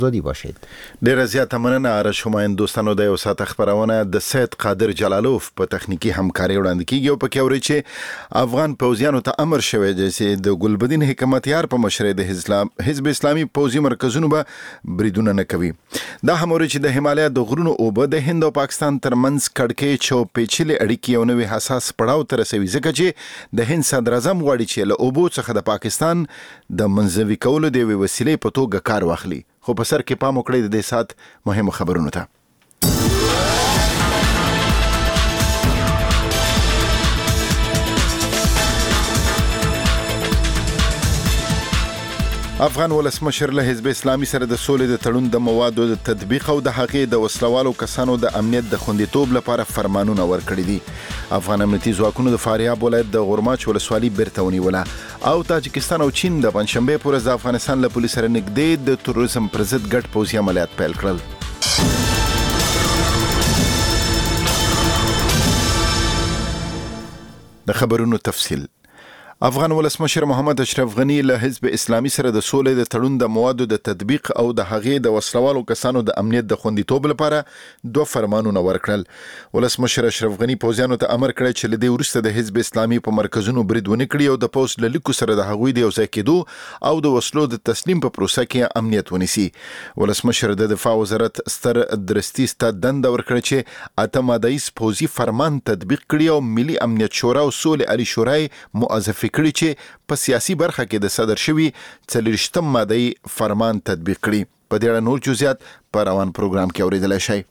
زودی باشید. ډیره زیاته مننه آرش همایون. دوستانو د یو ساعت خبرونه د سید قادر جلالوف په تخنیکی همکاري وړاندې کیږي او په کې اوري چې افغان پوځیانو ته امر شوی دی چې د ګلبدین حکمتیار په مشرۍ د حزب اسلامي پوځي مرکزونو به بریدونه نه کوي. دا هم اوري چې د هیمالیا د غرونو اوبه د هند او پاکستان ترمنځ کړکۍ چوپېچلې اړیکې یو نوې حساس پړاو ته رسوي، ځکه چې د هند صدر اعظم غواړي چې له اوبو څخه د پاکستان د منځوي کولو د وسیلې په توګه کار واخلي. خو په سر کې پام وکړئ د دې سات مهمو خبرونو ته. افغان ولسمشر له حزب اسلامي سره د سولې د تړون د موادو د تطبیق او د هغې د وسلوالو کسانو د امنیت د خوندیتوب لپاره فرمانونه ورکړي دي. افغان امنیتي ځواکونو د فاریاب ولایت د غورماچ ولسوالۍ بیرته ونیوله او تاجکستان او چین د پنځشنبې پر ورځ د افغانستان له پولیسو سره نږدې د تروریزم پر ضد ګډ پوځي عملیات پیل کړل. د خبرونو تفصیل. افغان ولسمشر محمد اشرف غنی له حزب اسلامي سره د سولې د تړون د موادو د تطبیق او د هغې د وسلوالو کسانو د امنیت د خوندیتوب لپاره دوه فرمانونه ورکړل. ولسمشر اشرف غنی پوځیانو ته امر کړی چې له دې وروسته د حزب اسلامي په مرکزونو برید ونه کړي او د پوځ له لیکو سره د هغوی د یوځای کېدو او د وسلو د تسلیم په پروسه کې امنیت ونیسي. ولسمشر د دفاع وزارت ستر درستي ته دنده ورکړه چې اته ماده‌یز پوځي فرمان تطبیق کړي او ملي امنیت شورا او سولې عالی شورای موظفه کړي چې په سیاسي برخه کې د صدر شوی 40 ماده‌ای فرمان تطبیق کړي. په دې اړه نور جزئیات په روان پروګرام کې اوریدلای شئ.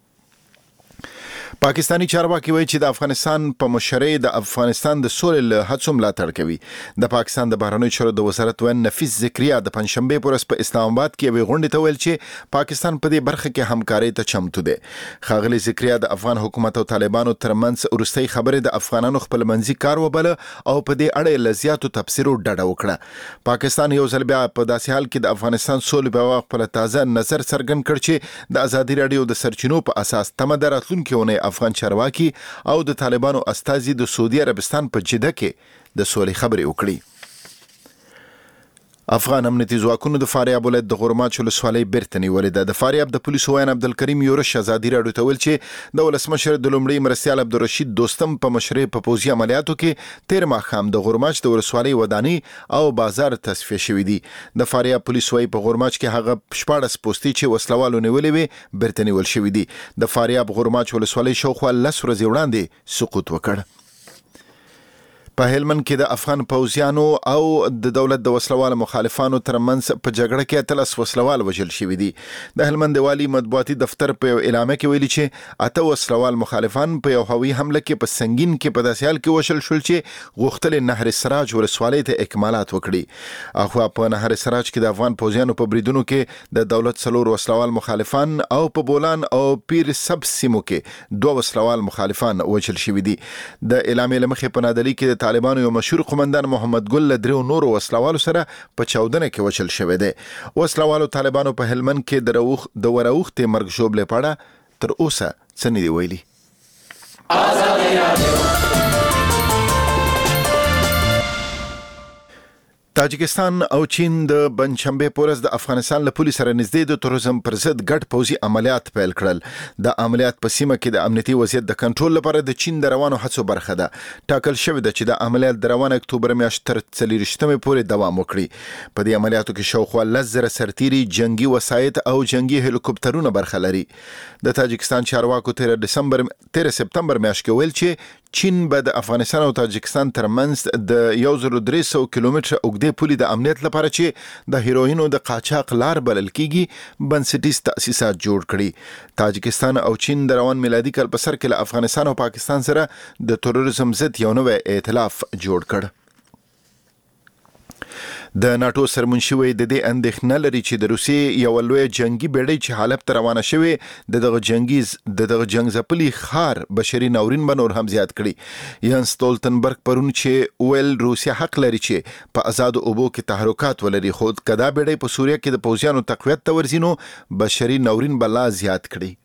پاکستانی چارواکي وایي چې د افغانستان په مشرۍ د افغانستان د سولې له هڅو ملاتړ کوي. د پاکستان د بهرنیو چارو د وزارت وزیر نفیس ذکریا د پنځشنبې پر ورځ په اسلام آباد کې یوې غونډې ته ویل چې پاکستان په دې برخه کې همکارۍ ته چمتو دی. ښاغلي ذکریا د افغان حکومت او طالبانو ترمنځ وروستۍ خبرې د افغانانو خپل منځي کار وبله او په دې اړه له زیاتو تبصرو ډډه وکړه. پاکستان یو ځل بیا په داسې حال کې د افغانستان سولې په خپل تازه نظر څرګند کړ چې د ازادي راډیو د سرچینو په اساس تمه ده راتلونکې اونۍ افغان چارواکي او د طالبانو استازي د سعودي عربستان په جده کې د سولې خبرې وکړي. افغان امنیتي ځواکونو د فاریاب ولایت د غورماچ ولسوالۍ بیرته نیولې ده. د فاریاب د پولیسو ویان عبدالکریم یورش ازادي راډیو ته ویل چې د ولسمشر د لومړي مرستیال عبدالرشید دوستم په مشرۍ په پوځي عملیاتو کې تیر ماښام د غورماچ د ولسوالۍ ودانۍ او بازار تصفیه شوی دي. د فاریاب پولیسو وايي په غورماچ کې هغه 14 پوستې چې وسلوالو نیولې وي بیرته نیول شوی دي. د فاریاب غورماچ ولسوالۍ شاوخوا 10 ورځې وړاندې سقوط وکړ. په هلمند کې د افغان پوځیانو او د دولت د وسلوال مخالفانو ترمنځ په جګړه کې 13 وسلوال وژل شوي دي. د هلمند والی مطبوعاتي دفتر په یو اعلامیه کې ویلي چې 8 وسلوال مخالفان په یو هوایي حمله کې په سنگین کې په داسې حال کې وشل شول چې غوښتل نهر سراج ولسوالۍ ته اکمالات وکړي. اخو په نهر سراج کې د افغان پوځیانو په بریدونو کې د دولت څلور وسلوال مخالفان او په بولان او پیر سب سیمو کې 2 وسلوال مخالفان وژل شوي دي. د اعلامیې لمخې په نادلي کې طالبانو یو مشهور قومندان محمد ګل له 3 نورو وسلوالو سره په چاودنه کې وشل شوی دی. وسلوالو طالبانو په هلمند کې د وراوختې مرګ ژوبلې پاړه تر اوسه څه نه دی ویلي. تاجکستان او چین د پنځشنبې پر ورځ د افغانستان له پولیسو سره نږدې د تروریزم پر ضد ګډ پوځي عملیات پیل کړل. د عملیات په سیمه کې د امنیتي وضعیت د کنټرول لپاره د چین د روانو هڅو برخه ده. ټاکل شوی ده چې د عملیات د روان اکتوبر میاشتې تر 24 پورې دوام وکړي. په دې عملیاتو کې شاوخوا 10,000 سرتیري، جنگي وسایط او جنگي هلیکوپټرونه برخه لري. د تاجکستان چارواکو 13 سپتمبر میاشت کې ویل چې چین به د افغانستان او تاجکستان ترمنځ د 1300 کیلومتره اوږدې پولې د امنیت لپاره چې د هیروینو د قاچاق لار بلل کیږي بنسټیز تأسیسات جوړ کړي. تاجکستان او چین د روان میلادي کال په سر کې له افغانستان او پاکستان سره د تروریزم ضد یو نوی ائتلاف جوړ کړ. د ناتو سرمنشي د دې اندېښنه لري چې د روسیې یو لوی جنگي بیړۍ چې حلب ته روانه شوې دغه جنگ ځپلي خار بشري ناورین به نور هم زیات کړي. یان ستولتنبرګ پرون چې ویل روسیا حق لري چې په آزادو اوبو کې تحرکات ولري، خو کدا بیړۍ په سوریه کې د پوځیانو تقویت ته ورځي نو بشري ناورین به لا زیات کړي.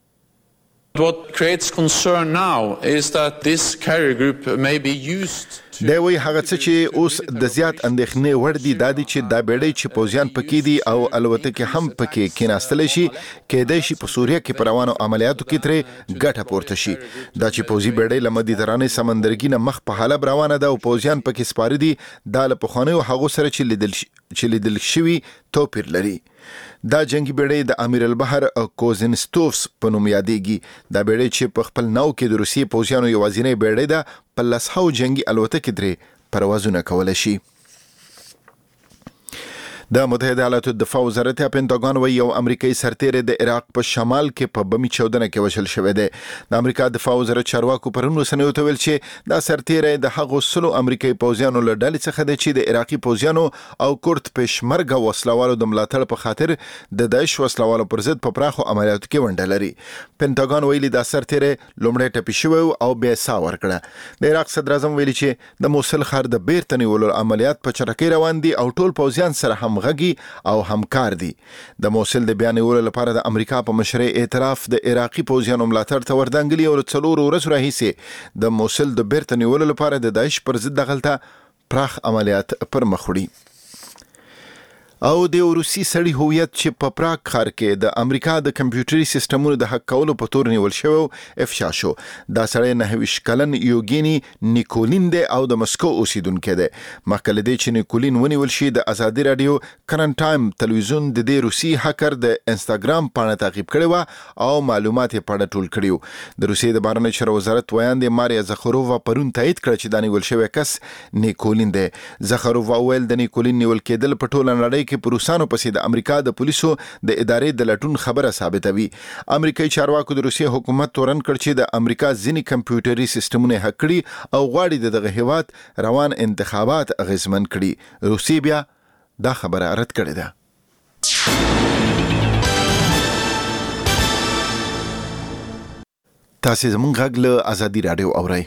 What creates concern now is that this carrier group may be used دا وی هغه څه چې اوس د زیات اندېښنې وړ دي دا دي چې دا بیړۍ چې پوځیان پکې دي او الوتکې هم پکې کېناستلی شي کېدای شي په سوریه کې پر روانو عملیاتو کې ترې ګټه پورته شي. دا چې پوځي بیړۍ له مدیترانې سمندرګي نه مخ په حلب روانه ده او پوځیان پکې سپاره دي دا له پخوانیو هغو سره چې لیدل شوي توپیر لري. دا جنگي بیړۍ د امیر البحر کوزنستوفس په نوم یادېږي. دا بیړۍ چې په خپل ناو کې د روسیې پوځیانو یوازینۍ بیړۍ ده په 100 جنگي الوتکې درې پروازونه کولی شي. د متحده ایالاتو دفاع وزارت پینټاګون وایي یو امریکایي سرتیری د عراق په شمال کې په بمي چاودنه کې وژل شوی دی. د امریکا دفاع وزارت چارواکو پرون رسنیو ته ویل چې دا سرتیری د هغو 100 امریکایي پوځیانو له ډلې څخه دی چې د عراقي پوځیانو او کورد پېشمرګه وسلوالو د ملاتړ په خاطر د داعش وسلوالو پر ضد په پراخو عملیاتو کې ونډه لري. پینټاګون ویلي دا سرتیری لومړی ټپي شوی او بیا ساه ورکړه. د عراق صدر اعظم ویلي چې د موصل ښار د بیرته نیولو عملیات په چټکۍ روان دي او ټول پوځیان سره همغږي او همکار دي. د موصل د بیان نیولو لپاره د امریکا په مشرۍ اعتراف د عراقي پوځیانو ملاتړ ته وردانګلي او 4 ورځې راهیسې د موصل د بیرته نیولو لپاره د داعش پر ضد دغلته پراخ عملیات پر مخ وړي. او د روسي سړي هویت چې په پراګ ښار کې د امریکا د کمپیوټري سیستمونو د حق کولو په تور نیول شوی افشا شو. دا سړی 29 کلن یوګینی نیکولین دی او د مسکو اوسیدونکی دی. مخکې له دې چې نیکولین ونیول شي د ازادي رادیو کرنټ ټایم تلویزیون د دې روسي هکر د انستاګرام پاڼه تعقیب کړې وه او معلومات یې پاڼه ټول کړي وو. د روسیې د بهرنی چارو وزارت ویاندې ماریا زخرووا پرون تایید کړه چې دا نیول شوی کس نیکولین دی. زخرووا ویل د نیکولین نیول کېدل په ټوله نړۍ کې په روسانو پسې د امریکا د پولیسو د ادارې د لټون خبره ثابتوي. امریکایي چارواکو د روسیې حکومت تورن کړ چې د امریکا ځینې کمپیوټري سیستمونه هک کړي او غواړي دغه هیواد روان انتخابات اغیزمن کړي. روسیې بیا دا خبره رد کړې ده. تاسو زموږ غږ له ازادي رادیو اورئ.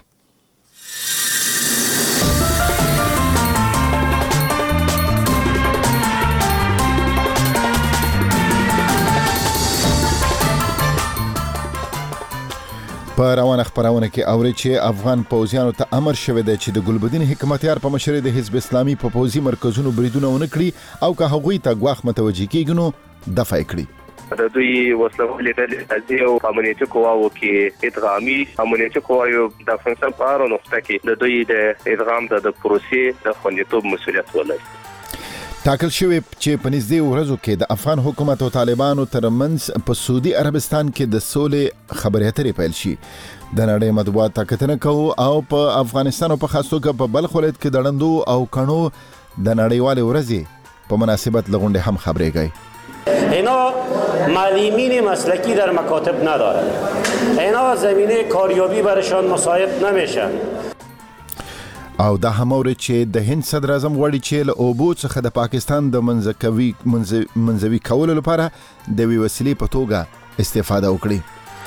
په روانه خبرونه کې اوري چې افغان پوځیانو ته امر شوی دی چې د ګلبدین حکمتیار په مشرۍ د حزب اسلامي په پوځي مرکزونو بریدونه ونه کړي او که هغوی ته ګواښ متوجه کیږي نو دفاع کړي. د دوی وسلوالې ډلې او امنیتي قواو کې ادغامي امنیتي قواو د افغانستان په اړه نقطه کې د دوی د ادغام د پروسې د خوندیتوب مسؤلیت ولري. ټاکل شوی چې په نږدې ورځو کې د افغان حکومت او طالبانو ترمنځ په سعودي عربستان کې د سولې خبرې اترې پیل شي. د نړۍ مطبوعات ته کتنه کوو او په افغانستان او په خاص توګه په بلخ ولایت کې د ړندو او کڼو د نړیوالې ورځې په مناسبت له غونډې هم خبرېږي. اینا معلمین مسلکی در مکاتب ندارند. اینا زمینه کاریابی برایشان مساعد نمیشن. او دا هم اوري چې د هند صدر اعظم غواړي چې له اوبو څخه د پاکستان د منځوي کولو لپاره د وی وسیلې په توګه استفاده وکړي.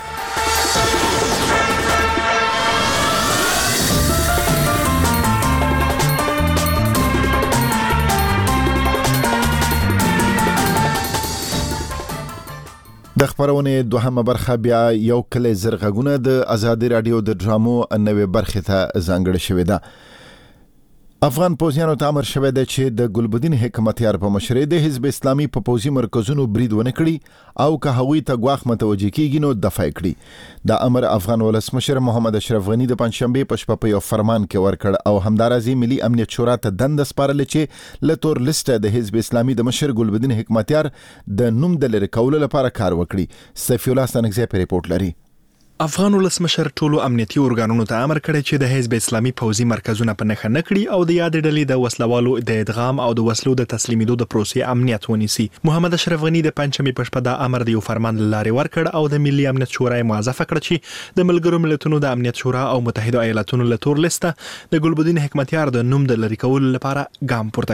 د خبرونې دوهمه برخه بیا یو کلی زرغونه د ازادي رادیو د ډرامو نوې برخه ته ځانګړې شوې ده. افغان پوځیانو ته امر شوی دی چې د ګلبدین حکمتیار په مشرۍ د حزب اسلامي په پوځي مرکزونو برید ونه کړي او که هغوی ته ګواښ متوجه کیږي نو دفاع کړي. دا امر افغان ولسمشر محمد اشرف غنی د پنځشنبې په شپه په یو فرمان کې ورکړ او همدارازي ملي امنیت شورا ته دنده سپارل چې له تور لیسټه د حزب اسلامي د مشر ګلبدین حکمتیار د نوم د لرې کولو لپاره کار وکړي. سیف الله ستانکزی په ریپورت لري. افغان ولسمشر ټولو امنیتي ارګانونو ته امر کړی چې د حزب اسلامي پوځي مرکزونه په نښه نه کړي او د یاد ډلې د وسلوالو د ادغام او د وسلو د تسلیمیدو د پروسې امنیت ونیسي. محمد اشرف غنی د پنځمې په شپه دا امر د یو فرمان لارې ورکړ او د ملي امنیت شورا موظفه کړ چې د ملګرو ملتونو د امنیت شورا او متحده ایالاتونو له تور لیسته د ګلبدین حکمتیار د نوم د لرې کولو لپاره ګام پورته کړي.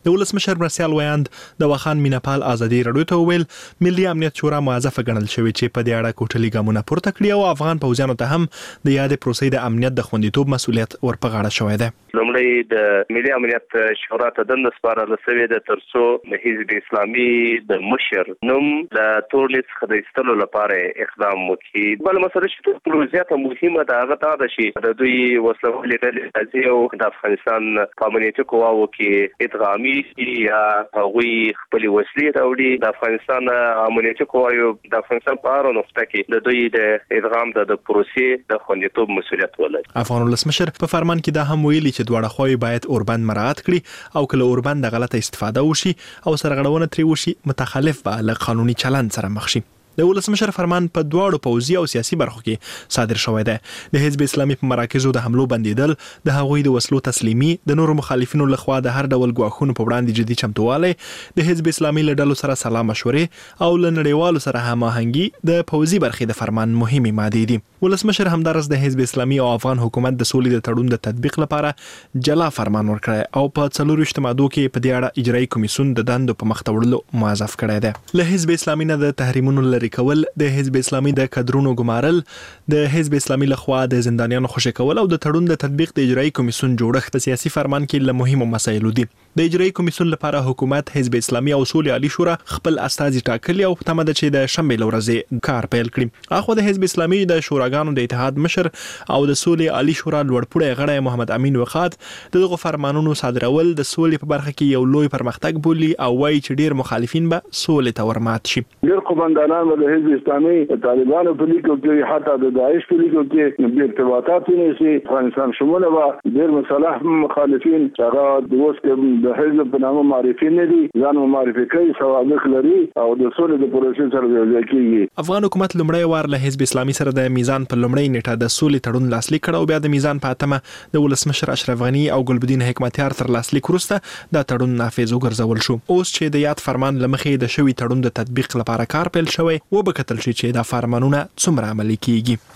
د ولسمشر مرسیال ویاند د واخان میناپال ازادي راډیو ته ویل ملي امنیت شورا موظفه ګڼل شوې چې په دې اړه کوټلي ګامونه پورته کړي او افغان پوځیانو ته هم د یادې پروسې د امنیت د خوندیتوب مسؤلیت ورپغاړه شوی دی. لومړی د ملي امنیت شورا ته دنده سپارل شوې ده ترڅو د حزب اسلامي د مشر نوم د تور لیست څخه د ایستلو لپاره اقدام وکړي. بل مسله چې تر زیاته مهمه ده هغه دا ده چې د دوی وسلوالې ډلې او د افغانستان په امنیتي قواوو کې ادغامي یا هغوی خپل وسلې راوړي. د افغانستان امنیتي قواو د افغانستان په هر نقطه کې د دوی د ادغام د پروسې د خوندیتوب مسؤلیت ولري. افغان ولسمشر په فرمان کې دا هم ویلي چې دواړه خواوې باید اوربند مراعات کړي او کله اوربند د غلطه استفاده وشي او سرغړونه ترې وشي متخلف به له قانوني چلند سره مخ شي. د ولسمشر فرمان په دواړو پوځي او سیاسي برخو کې صادر شوی دی. د حزب اسلامي په مراکزو د حملو بندیدل، د هغوی د وسلو تسلیمي، د نورو مخالفینو لخوا د هر ډول ګواښونو په وړاندې جدي چمتووالی، د حزب اسلامي له ډلو سره سلا مشورې او له نړیوالو سره هماهنګي د پوځي برخې د فرمان مهمې مادې دي. ولسمشر همدارس د حزب اسلامي او افغان حکومت د سولې د تړون د تطبیق لپاره جلا فرمان ورکړی او په 24 مادو کې په دې اړه اجرایي کمیسیون د دندو په مخ ته وړلو موظف کړی دی. له حزب اسلامي نه د تحریمونو لري کول، د حزب اسلامي د کډرونو ګمارل، د حزب اسلامي لخوا د زندانیانو خوشي کول او د تړون د تطبیق د اجرایي کمیسیون جوړښت په سیاسي فرمان کې له مهمو مسایلو دي. د اجرایي کمیسیون لپاره حکومت، حزب اسلامي او سولې عالی شورا خپل استازي ټاکلي او تمه ده چې د شنبې ورځې کار پیل کړي. اخو د حزب اسلامي د شوراګانو د اتحاد مشر او د سولې عالی شورا لوړپوړی غړی محمد امین وقات دغه فرمانونو صادرول د سولې په برخه کې یو لوی پرمختګ بولي او وايي چې ډیر مخالفین به سولې ته ورمات شي. ډیر قومندانان د حزب اسلامي طالبانو په لیکو کې حتی د داعش په لیکو کې د ارتباطات نشي افغانستان شموله و ډیر مصالح مخالفین هغه د اوس کې د حزب په نامه معرفي نه دي، ځان معرفي کوي، سوابق لري او د سولې د پروسې سره یوځای کیږي. افغان حکومت لومړی وار له حزب اسلامي سره د میزان په لومړی نیټه د سولې تړون لاسلیک کړ او بیا د میزان په اتمه د ولسمشر اشرف غنی او ګلبدین حکمتیار تر لاسلیک وروسته دا تړون نافذ وګرځول شو. اوس چې د یاد فرمان لمخې د شوی تړون د تطبیق لپاره کار پیل شوی و به کتل شي چې دا فرمانونه څومره عملي کیږي.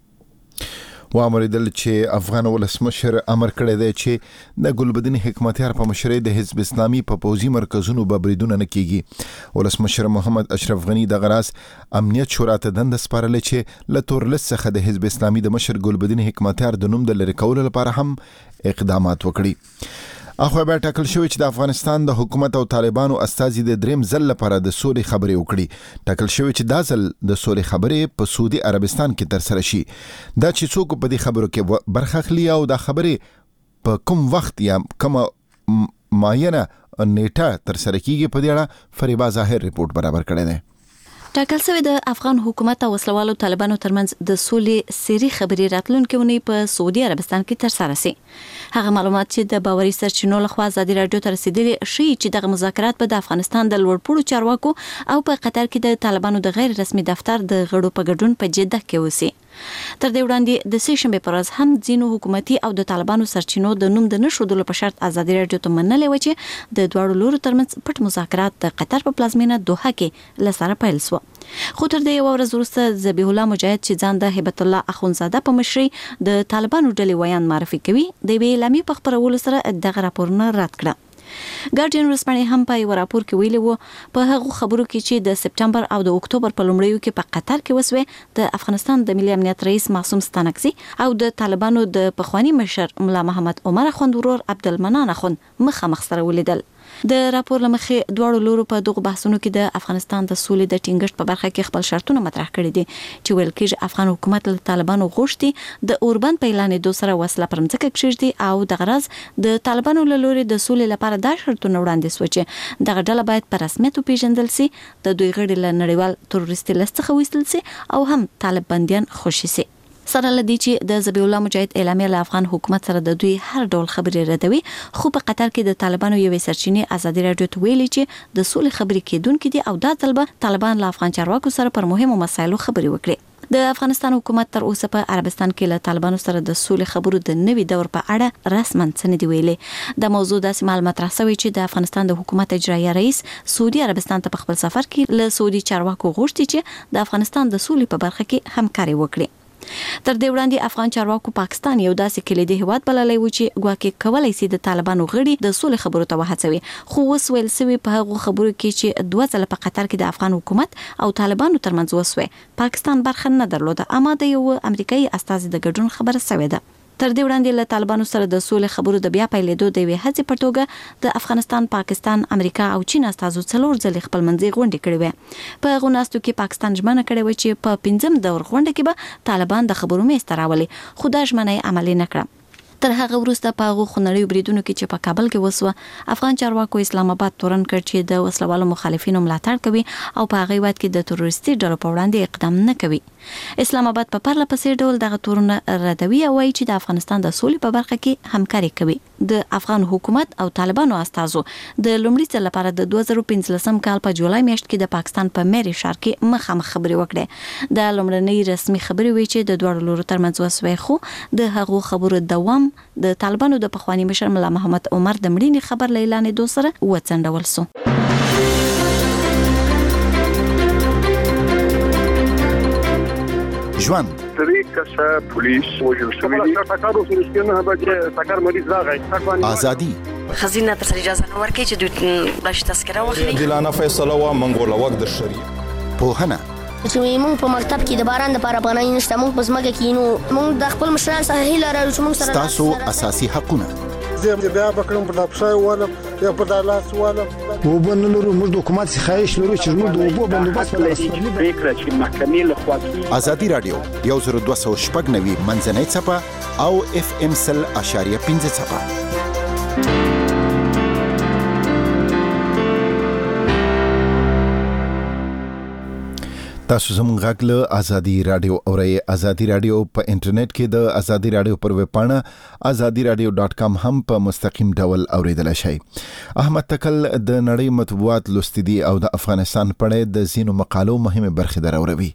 وامریدل چې افغان ولسمشر امر کړی دی چې د ګلبدین حکمتیار په مشرۍ د حزب اسلامي په پوځي مرکزونو به بریدونه نه کیږي. ولسمشر محمد اشرف غنی د غراس امنیت شورا ته دنده سپارلې چې له تورلس څخه د حزب اسلامي د مشر ګلبدین حکمتیار د نوم د لری کولو لپاره هم اقدامات وکړي. اخو به ټاکل شوی چې د افغانستان د حکومت او طالبانو استازي د دریم ځل لپاره د سولې خبرې وکړي. ټاکل شوی چې دا ځل د سولې خبرې په سعودي عربستان کې تر سره شي. دا چې څوک په دې خبرو کې برخه اخلي او دا خبرې په کوم وخت یا کوم معینه نیټه تر سره کیږي په دې اړه فریبا ظاهر ریپورت برابر کړی دی. ټاکل شوی د افغان حکومت او وسلوالو طالبانو ترمنځ د سولې سری خبري راتلونکي ونی په سعودي عربستان کې تر سره سي. هغه معلومات چې د باوري سرچینو لخوا ازادي راډیو ته رسیدلي شي چې د مذاکرات په د افغانستان د لوړپوړو چارواکو او په قطر کې د طالبانو د غیر رسمي دفتر د غړو په ګډون په جده کې وسی. تر دې وړاندې د سه شنبه پر ورځ هم ځینو حکومتي او د طالبانو سرچینو د نوم د نشودلو په شرط ازادي راډیو ته منلې و چې د دواړو لورو ترمنځ پټ مذاکرات د قطر په پلازمینه دوحه کې لسره پیل شو. خو تر دې ورځ وروسته ذبیح الله مجاهد چې ځان د هیبت الله اخونزاده په مشرۍ د طالبانو ډلې ویان معرفي کوي د ویلامي په خبرولو سره دغه راپورونه رد کړ. ګارډین ورسپانې هم په یو راپور کې ویلي وو په هغه خبرو کې چې د سپټمبر او د اکتوبر په لومړیو کې په قطر کې وسوي د افغانستان د ملي امنیت رئیس معصوم ستانکزي او د طالبانو د پخوانی مشر ملا محمد عمر اخوند ورور عبدالمنان اخوند مخامخ سره ولیدل. د راپور لمخې دواړو لورو په دغه بحثونو کې د افغانستان د سولې د ټینګښت په برخه کې خپل شرطونه مطرح کړي دي چې ویل کېږي افغان حکومت له طالبانو غوښتي د اوربند په اعلان دوه سره وسله پر مځکه کېږدي او د غرض د طالبانو له لوري د سولې لپاره دا شرطونه وړاندې شو چې دغه ډله باید په رسمیت وپیژندل شي، د دوی غړي له نړیوال تروریستي لیست څخه وایستل شي او هم طالب بندیان خوشي شي. سره لدی چې د ذبیح الله مجاهد اعلامیه له افغان حکومت سره د دوی هر ډول خبرې ردوي، خو په قطر کې د طالبانو یوې سرچینې ازادي راډیو ته ویلي چې د سولې خبرې کېدونکې دي او دا ځل به طالبان له افغان چارواکو سره پر مهمو مسایلو خبرې وکړي. د افغانستان حکومت تر اوسه په عربستان کې له طالبانو سره د سولې خبرو د نوي دور په اړه رسماً څه نه دی ویلي. د موضوع داسې معلومات مطرح شوی چې د افغانستان د حکومت اجرایي رئیس سعودي عربستان ته په خپل سفر کې له سعودي چارواکو غوښتي چې د افغانستان د سولې په برخه کې همکاري وکړي. تر دې وړاندې افغان چارواکو پاکستان یو داسې کلیدي هیواد بللی و چې ګواکې کولای شي د طالبانو غړي د سولې خبرو ته وهڅوي، خو اوس ویل سوي په هغو خبرو کې چې 2 ځله په قطر کې د افغان حکومت او طالبانو ترمنځ وسوي پاکستان برخه نه درلوده، اما د یو امریکایي استازي د ګډون خبره شوې ده. تر دې وړاندې له طالبانو سره د سولې خبرو د بیا پیلېدو د یوې هڅې په توګه د افغانستان، پاکستان، امریکا او چین استازو 4 ځلې خپل منځي غونډې کړې وې. په هغو ناستو کې پاکستان ژمنه کړې وه چې په 5م دور غونډه کې به طالبان د خبرو میز ته راولي، خو دا ژمنه یې عملي نه کړه. تر هغه وروسته په هغو خونړیو بریدونو کې چې په کابل کې وسوه، افغان چارواکو اسلام آباد تورن کړ چې د وسلوالو مخالفینو ملاتړ کوي او په هغه وخت کې د تروریستي ډلو په وړاندې اقدام نه کوي. اسلام آباد په پرله پسې ډول دغه تورونه ردوي او وایي چې د افغانستان د سولې په برخه کې همکاري کوي. د افغان حکومت او طالبانو استازو د لومړي ځل لپاره د 2015 کال په جولای میاشت کې د پاکستان په مېری ښار کې مخامخ خبرې وکړې. د لومړنۍ رسمي خبرې وی چې د دوه لورو ترمنځ وسوي، خو د هغو خبرو دوام د طالبانو د پخوانی مشر ملا محمد عمر د مړینې خبر لیلانې دو سره وڅنډول سو. ژوند طریقه پولیس وجل شوی سکارو سرسکینه به سکار مریض راغی ازادي خزینه تر اجازه نو ورکړي چې دوی بلش تذکره واخلي. دلانه فیصله وا منګوله وخت د شریعه پوهنه چې موږ په مکتب کې د باران لپاره افغانۍ نشته، موږ په ځمکه کې نو موږ د خپل مشران څخه هیله لرو چې موږ سره تاسو اساسي حقونه زه بیا بکړم په دپښای ولم یا په دالاس ولم وبنلرو موږ د حکومت څخه خواهش لرو چې موږ د اوبو بندوبست پریکړه چې محکمې له خوا کیږي. ازادي رادیو 10290 منځنۍ څپه او FM 100.5 څپه. تاسو زموږ غږ له ازادي رادیو اورئ. ازادي رادیو په انټرنیټ کې د ازادي رادیو پر ویب پاڼه azadiradio.com هم په مستقیم ډول اوریدلای شئ. احمد تکل د نړۍ مطبوعات لوستي دي او د افغانستان په اړه د زینو مقالو مهمه برخه دراوروي.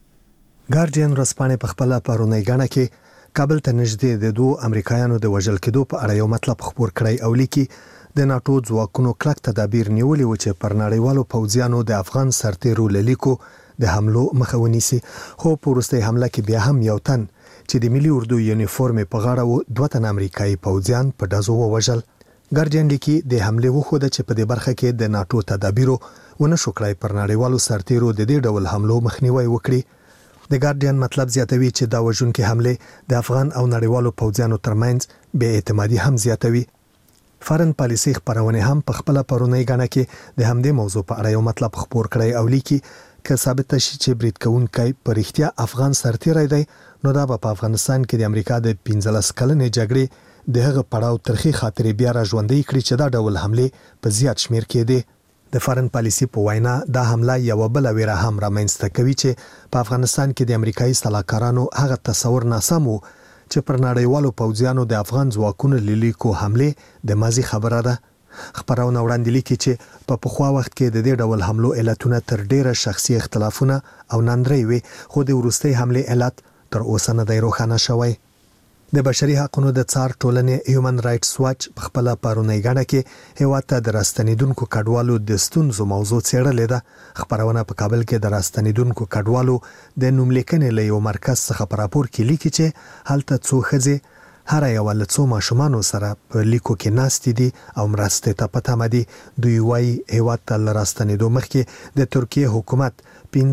ګارډین رسپانې په خپل پرونی غاڼه کې کابل ته نږدې د 2 امریکایانو د وژل کېدو په اړه یو مطلب خبر کړی او لیکي د ناتو ځواکونو کلک تدابیر نیولې و چې پر نړیوالو پوځیانو د افغان سرتیرو لیکو د حملو مخه ونیسي، خو په وروستۍ حمله کې بیا هم یو تن چې د ملي اردو یونیفورم په غاړه و 2 تن امریکایي پوځیان په ډزو ووژل. ګارډین لیکي د حمله وخوده چې په دې برخه کې د ناتو تدابیرو ونه شو کړای پر نړیوالو سرتیرو د دې ډول حملو مخنیوي وکړي. د ګارډین مطلب زیاتوي چې دا وژونکي حمله د افغان او نړیوالو پوځیانو ترمنځ بې اعتمادي هم زیاتوي. فارن پالیسي خبرونه هم په خپل پرونی غاڼه کې د همدې موضوع په اړه یو مطلب خبر کړی او لیکي که ثابت شي چې برید کوونکی په رښتیا افغان سرتیری دی، نو دا په افغانستان کې د امریکا د 15 کلنې جګړې د هغه پړاو ترخی خاطرې بیا را ژوندۍ کړي چې دا ډول حمله په زیات شمیر کې دي. د فارن پالیسي په وینا دا حمله یو بل ویره هم رامنځته کوي چې په افغانستان کې د امریکایي سلاکارانو هغه تصور ناسم وو چې پر نړیوالو پوځیانو د افغان ځواکونو لیکو حمله د ماضي خبره ده. خبرونه وړاندې لیکي چې په پخوا وخت کې د دې ډول حملو علتونه تر ډیره شخصي اختلافونه او ناندري وي، خو د وروستي حمله علت تر اوسه نه دی روښانه شوی. د بشري حقوقو د څار ټولنې هیومن رائټس واچ په خپل پرونی غاڼه کې هیواد ته د راستنیدونکو کډوالو د ستونزو موضوع څېړلې ده. خبرونه په کابل کې د راستنیدونکو کډوالو د نوملیکنې له یو مرکز څخه په راپور کې لیکي چې هلته څو ښځې هر یو له څو ماشومانو سره په لیکو کې ناستې دي او مرستې ته په تمه دي. دوی وايي هیواد ته راستنیدو مخکې د ترکیه حکومت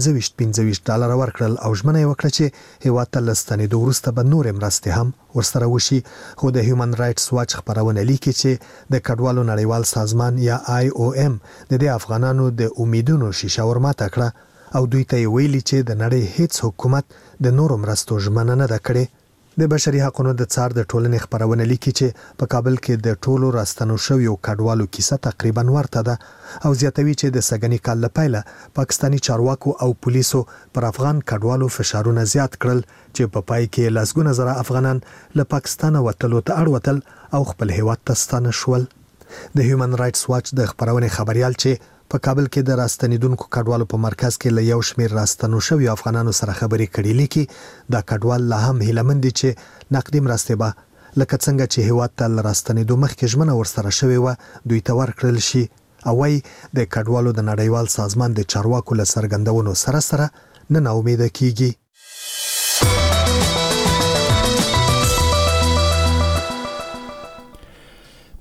$25 ورکړل او ژمنه وکړه چې هیواد ته لستنیدو وروسته به نور مرستې هم ورسره وشي. خو د هیومن رائټس واچ خبرونه لیکي چې د کډوالو نړیوال سازمان یا IOM د دې افغانانو د امیدونو شیشه ورماته کړه او دوی ته ویلي چې د نړۍ هیڅ حکومت د نورو مرستو ژمنه نه ده کړې. د بشري حقوقو د څار د ټولنې خبرونه لیکي چې په کابل کې د ټولو راستنو شویو کډوالو کیسه تقریبا ورته ده او زیاتوي چې د سګنی کال لپاره پاکستانی چارواکو او پولیسو پر افغان کډوالو فشارونه زیات کړل چې په پای کې لاسګونه زره افغانان له پاکستان وتلو ته اړوتل او خپل هیواد ته ستانه شول. د هیومن رائټس واچ د خبرونه خبريال چې په کابل کې د راستنیدونکو کډوالو په مرکز کې له یو شمیر راستنو شوی افغانانو سره خبرې کړې لیکي دا کډوال لا هم هیلمند دي چې نقدي مرستې به لکه څنګه چې هیواد ته راستنیدو مخکې ژمنه ورسره شوی و دوی ته ورکړل شي او وايي د کډوالو د نړیوال سازمان د چارواکو له څرګندونو سره نه امید کیږي.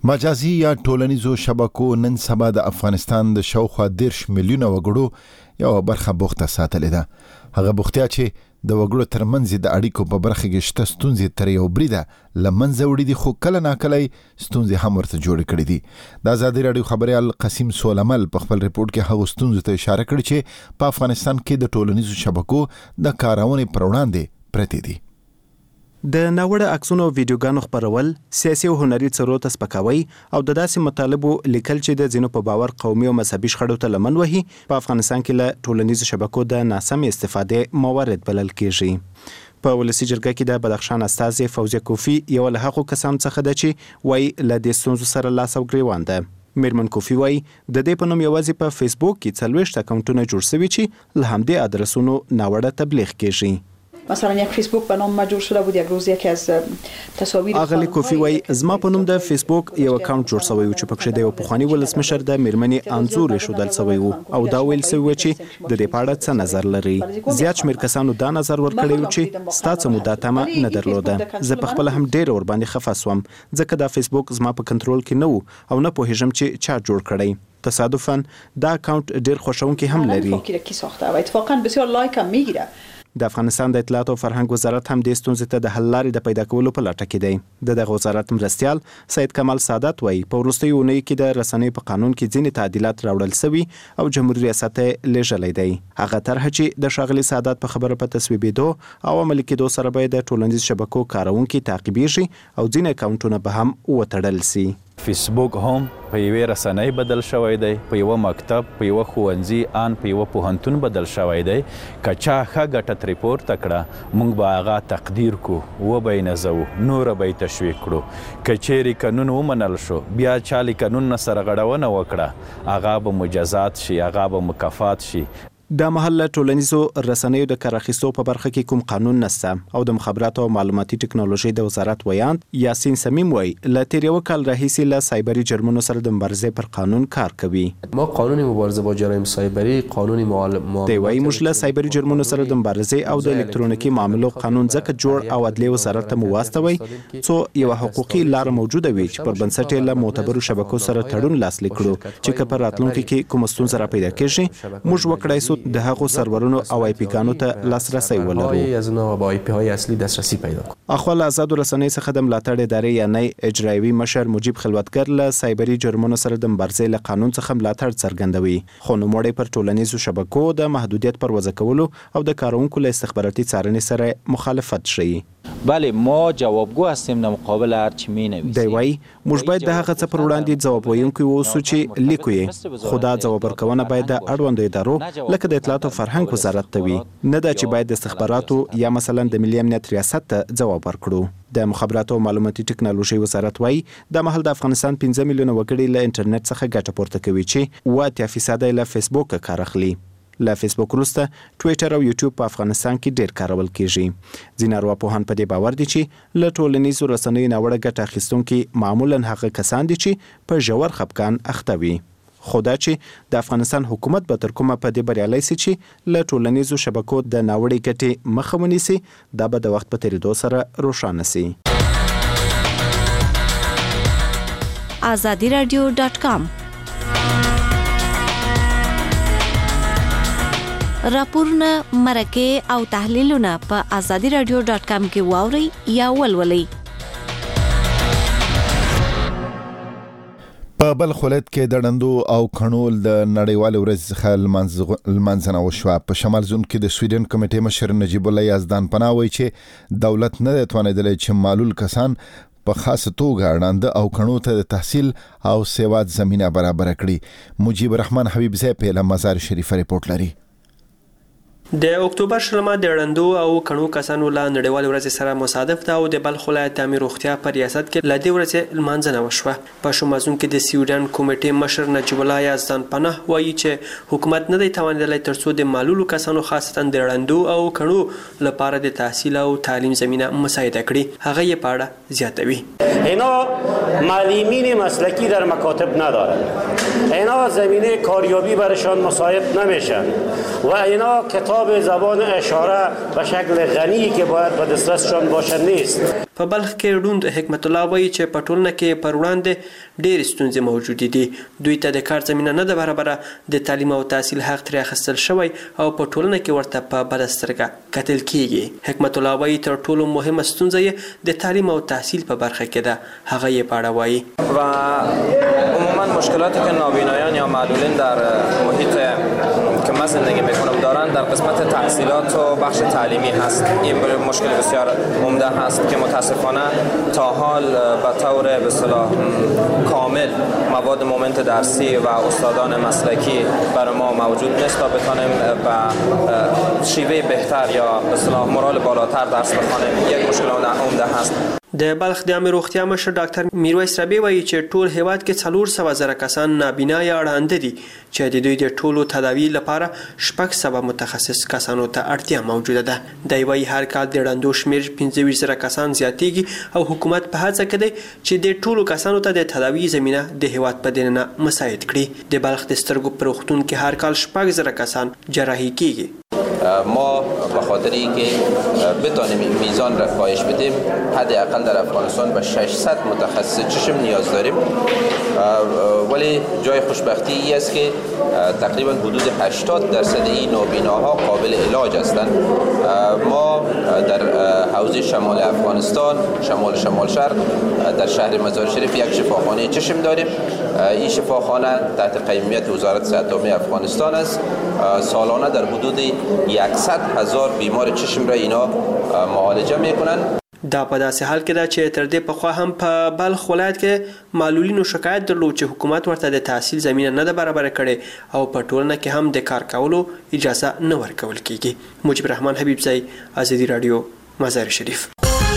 مجازي یا ټولنیزو شبکو نن سبا د افغانستان د شاوخوا 10 میلیونه وګړو یو برخه بوخته ساتلې ده. هغه بوختیا چې د وګړو ترمنځ د اړیکو په برخه کې شته ستونزې تر یو بریده لمنځه وړي دي، خو کله ناکله ستونزې هم ورته جوړې کړې دي. د ازادي راډیو خبريال قاسم سولمل په خپل ریپورت کې هغه ستونزې ته اشاره کړې چې په افغانستان کې د ټولنیزو شبکو د کارونې پر وړاندې پرتې دي. د ناوړه عکسونو او ویډیوګانو خپرول، سیاسي او هنري څرو ته سپکاوی او د داسې مطالبو لیکل چې د ځینو په باور قومي او مذهبي شخړو ته لمن وهي په افغانستان کې له ټولنیزو شبکو د ناسم استفادې موارد بلل کیږي. په ولسی جرګه کې د بدخشان استازي فوزیه کوفی یو له هغو کسانو څخه ده چې وایي له دې ستونزو سره لاس او ګریوان ده. میرمن کوفی وایي د دې په نوم یوازې په فیسبوک کې 40 اکاونټونه جوړ شوي چې له همدې ادرسونو ناوړه تبلیغ کیږي. مثلا یک فیسبوک به نام ما جوړ شده بود، یک روز یکی از تصاویر اغلی کوفی وای زما په نوم د فیسبوک یو اکاونټ جوړ شوی و چې پکې د یو پخوانی ولسمشر د میرمنې انزور شودل شوی و او دا ویل شوی چې د دې په اړه څه نظر لري. زیات شمیر کسانو دا نظر ورکړی و چې ستاسو مو دا تمه نه درلوده. زه په خپل هم ډیر ور باندې خفه شوم ځکه دا فیسبوک زما په کنټرول کې نه و او نه پوهیږم چې چا جوړ کړی. تصادفاً دا اکاونټ ډیر خوشونکي هم لري. اتفاقا بسیار لایک هم میگیره. د افغانستان د اطلاعات او فرهنګ وزارت هم د ستونزې ته د حل لارې د پیدا کولو په لټه کې دی. د دغه وزارت مرستیال سید کمال سعادت وایي په وروستیو اونیو کې د رسنۍ په قانون کې ځینې تعدیلات راوړل شوي او جمهوریت ریاست یې لیږلی دی. هغه طرحه چې د ښاغلي سعادت په خبره په تصویبېدو او عملي کېدو سره به د ټولنیز شبکو کاروونکي تعقیبېږي او ځینې اکاونټونه به هم وتړل سي. فیسبوک هم په یوې رسنۍ بدل شوی دی، په یوه مکتب، په یوه ښوونځي، ان په یوه پوهنتون بدل شوی دی. که چا ښه ګټه ترې پورته کړه موږ به هغه تقدیر کو، وبه یې نازوو، نوره به یې تشویق کړو. که چیرې قانون ومنل شو بیا چا له قانون نه سره غړونه وکړه هغه به مجازات شي، هغه به مکافات شي. د محل ټولنیزو رسنیو د کار اخیستو په برخه کې کوم قانون نشته او د مخابراتو او معلوماتي ټکنالوژي د وزارت ویاند یاسین سمیم وایي له تیر یو کال راهیسې له سایبري جرمونو سره د مبارزې پر قانون کار کوي. ما قانون مبارزه با جرایم سایبری، قانون دی وایي موږ له سایبري جرمونو سره د مبارزې او د الکترونیکي معاملو قانون ځکه جوړ او عدلي وزارت ته مو واستوي څو یو حقوقي لار موجوده وي چې پر بنسټ یې له معتبرو شبکو سره تړون لاسلیک کړو چې که په راتلونکي کې کوم ستونزه را پیدا کېږي موږ وکړای سو د هغو سرورونو او آی پی ګانو ته لاسرسی ولرو. از نو با آی پی های اصلي دسترسی پیدا کړو. اخوال آزاد رسنۍ څخه د ملاتړ ادارې یعنی اجرایوي مشر مجیب خلوتګر له سایبري جرمونو سره د مبارزې له قانون څخه ملاتړ څرګندوي، خو نوموړی پر ټولنیزو شبکو د محدودیت پر وضع کولو او د کارونکو له استخباراتي څارنې سره مخالفت ښیي. بله ما جوابگو هستیم در مقابل هر چی می‌نویسیم. دی وایي موږ باید د هغه څه پر وړاندې ځواب ویونکي واوسو چې لیکو یې، خو دا ځواب ورکونه باید د اړوندو ادارو لکه د اطلاعات او فرهنګ وزارت ته وي، نه دا چې باید د استخباراتو یا مثلا د ملي امنیت ریاست ته ځواب ورکړو. د مخابراتو او معلوماتي ټکنالوژي وزارت وایي د مهال د افغانستان 15 میلیونه وګړي له انټرنیټ څخه ګټه پورته کوي چې 80% له فیسبوک کار اخلي. له فیسبوک وروسته ټویټر او یوټیوب په افغانستان کې ډیر کارول کیږي. ځینې ارواپوهان په دې باور دي چې له ټولنیزو رسنیو ناوړه ګټه اخیستونکي معمولا هغه کسان دي چې په ژور خفګان اخته وي. خو دا چې د افغانستان حکومت به تر کومه په دې بریالی سي چې له ټولنیزو شبکو د ناوړې ګټې مخه ونیسي دا به د وخت په تیریدو سره روښانه سي. azadiradio.com راپورونه، مرکې او تحلیلونه په azadiradio.com کې واورئ یا ولولئ. په بلخ ولایت کې د ډندو او کڼول د نړیوال ورځ څخه لمانځنه وشوه. په شمال زون کې د سویډن کمیټې مشر نجیب الله یزدان پناه وایي چې دولت نه دی توانیدلی چې معلول کسان په خاصه توګه ړانده او کڼو ته د تحصیل او سواد زمینه برابر کړي. مجیب الرحمن حبیب زی په مزار شریف ریپورت لري. د اکتوبر شلمه د ړندو او کڼو کسانو له نړیوال ورځ سره مصادف ده او د بلخ ولایت عامه روغتیا په ریاست کې له دې ورځې لمانځنه وشوه. په شمازون کې د سویډن کمیټې مشر نجیب الله یزدان پناه وایي چې حکومت نه دی توانیدلی ترڅو د معلولو کسانو خاصتا د ړندو او کڼو لپاره د تحصیل او تعلیم زمینه مساعده کړي. هغه یې په اړه زیاتوي. اینا معلمین مسلکی در مکاتب ندارند. اینا زمینه کاریابی برشان مساعد نمیشن و اینا کتاب زبان اشاره به شکل غنی که باید به دسترسشان باشه نیست. په بلخ کې روند حکمت الله وایي چې په ټولنه کې پر وړاندې ډېرې ستونزې موجودې دي. دوی ته د کار زمینه نه ده برابره، د تعلیم او تحصیل حق ترې اخیستل شوی او په ټولنه کې ورته په بده سترګه کتل کیږي. حکمت الله وایي تر ټولو مهمه ستونزه یې د تعلیم او تحصیل په برخه کې ده. هغه یې په اړه وایي. و عموما مشکلاتی که نابینایان یا معلولین در محیط که من زندگی میکنم دارن در قسمت تحصیلات و بخش تعلیمی هست. این مشکل بسیار عمده هست که متاسفانه تا حال به طور به اصطلاح کامل مواد مومنت درسی و استادان مسلکی برای ما موجود نیست تا بتونیم به شیوه بهتر یا به اصطلاح مورال بالاتر درس بخوانیم. یک مشکل عمده هست. د بلخ د عامه روغتیا مشر ډاکټر میرویس ربیع وایي چې ټول هیواد کې 400,000 کسان نابینا یا اړانده دي چې د دوی د ټولو تداوی لپاره 600 متخصص کسانو ته اړتیا موجوده ده. دی وایي هر کال د اړاندو شمیر 25,000 کسان زیاتېږي او حکومت په هڅه کې دی چې د ټولو کسانو ته د تداوی زمینه د هیواد په دننه مساعد کړي. د بلخ د سترګو په روغتون کې هر کال 6,000 کسان جراحی کیږي. ما به خاطر اینکه بتونیم میزان را کاهش بدیم حداقل در افغانستان به 600 متخصص چشم نیاز داریم، ولی جای خوشبختی ای است که تقریبا حدود 80% این نابیناها قابل علاج هستند. ما در حوزه شمال افغانستان، شمال شرق، در شهر مزار شریف یک شفاخانه چشم داریم. این شفاخانه تحت قیمت وزارت صحت عامه افغانستان است. سالانه در حدود 100,000 بیمار چشم را اینا معالجه میکنن. دا په داسې حال کې ده چې تر دې پخوا هم په بلخ ولایت کې معلولینو شکایت درلود چې حکومت ورته د تحصیل زمینه نه ده برابره کړې او په ټولنه کې هم د کار کولو اجازه نه ورکول کیږي. مجيب الرحمن حبیبزی، ازادي رادیو، مزار شریف.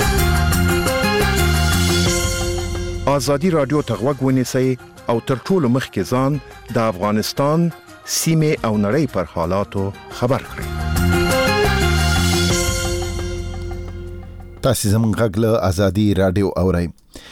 ازادي رادیو ته غوږ ونیسئ او تر ټولو مخکې ځان د افغانستان سیمه او نړۍ پر حالاتو خبر کړئ. تاسو زموږ غږ له ازادي رادیو اورئ.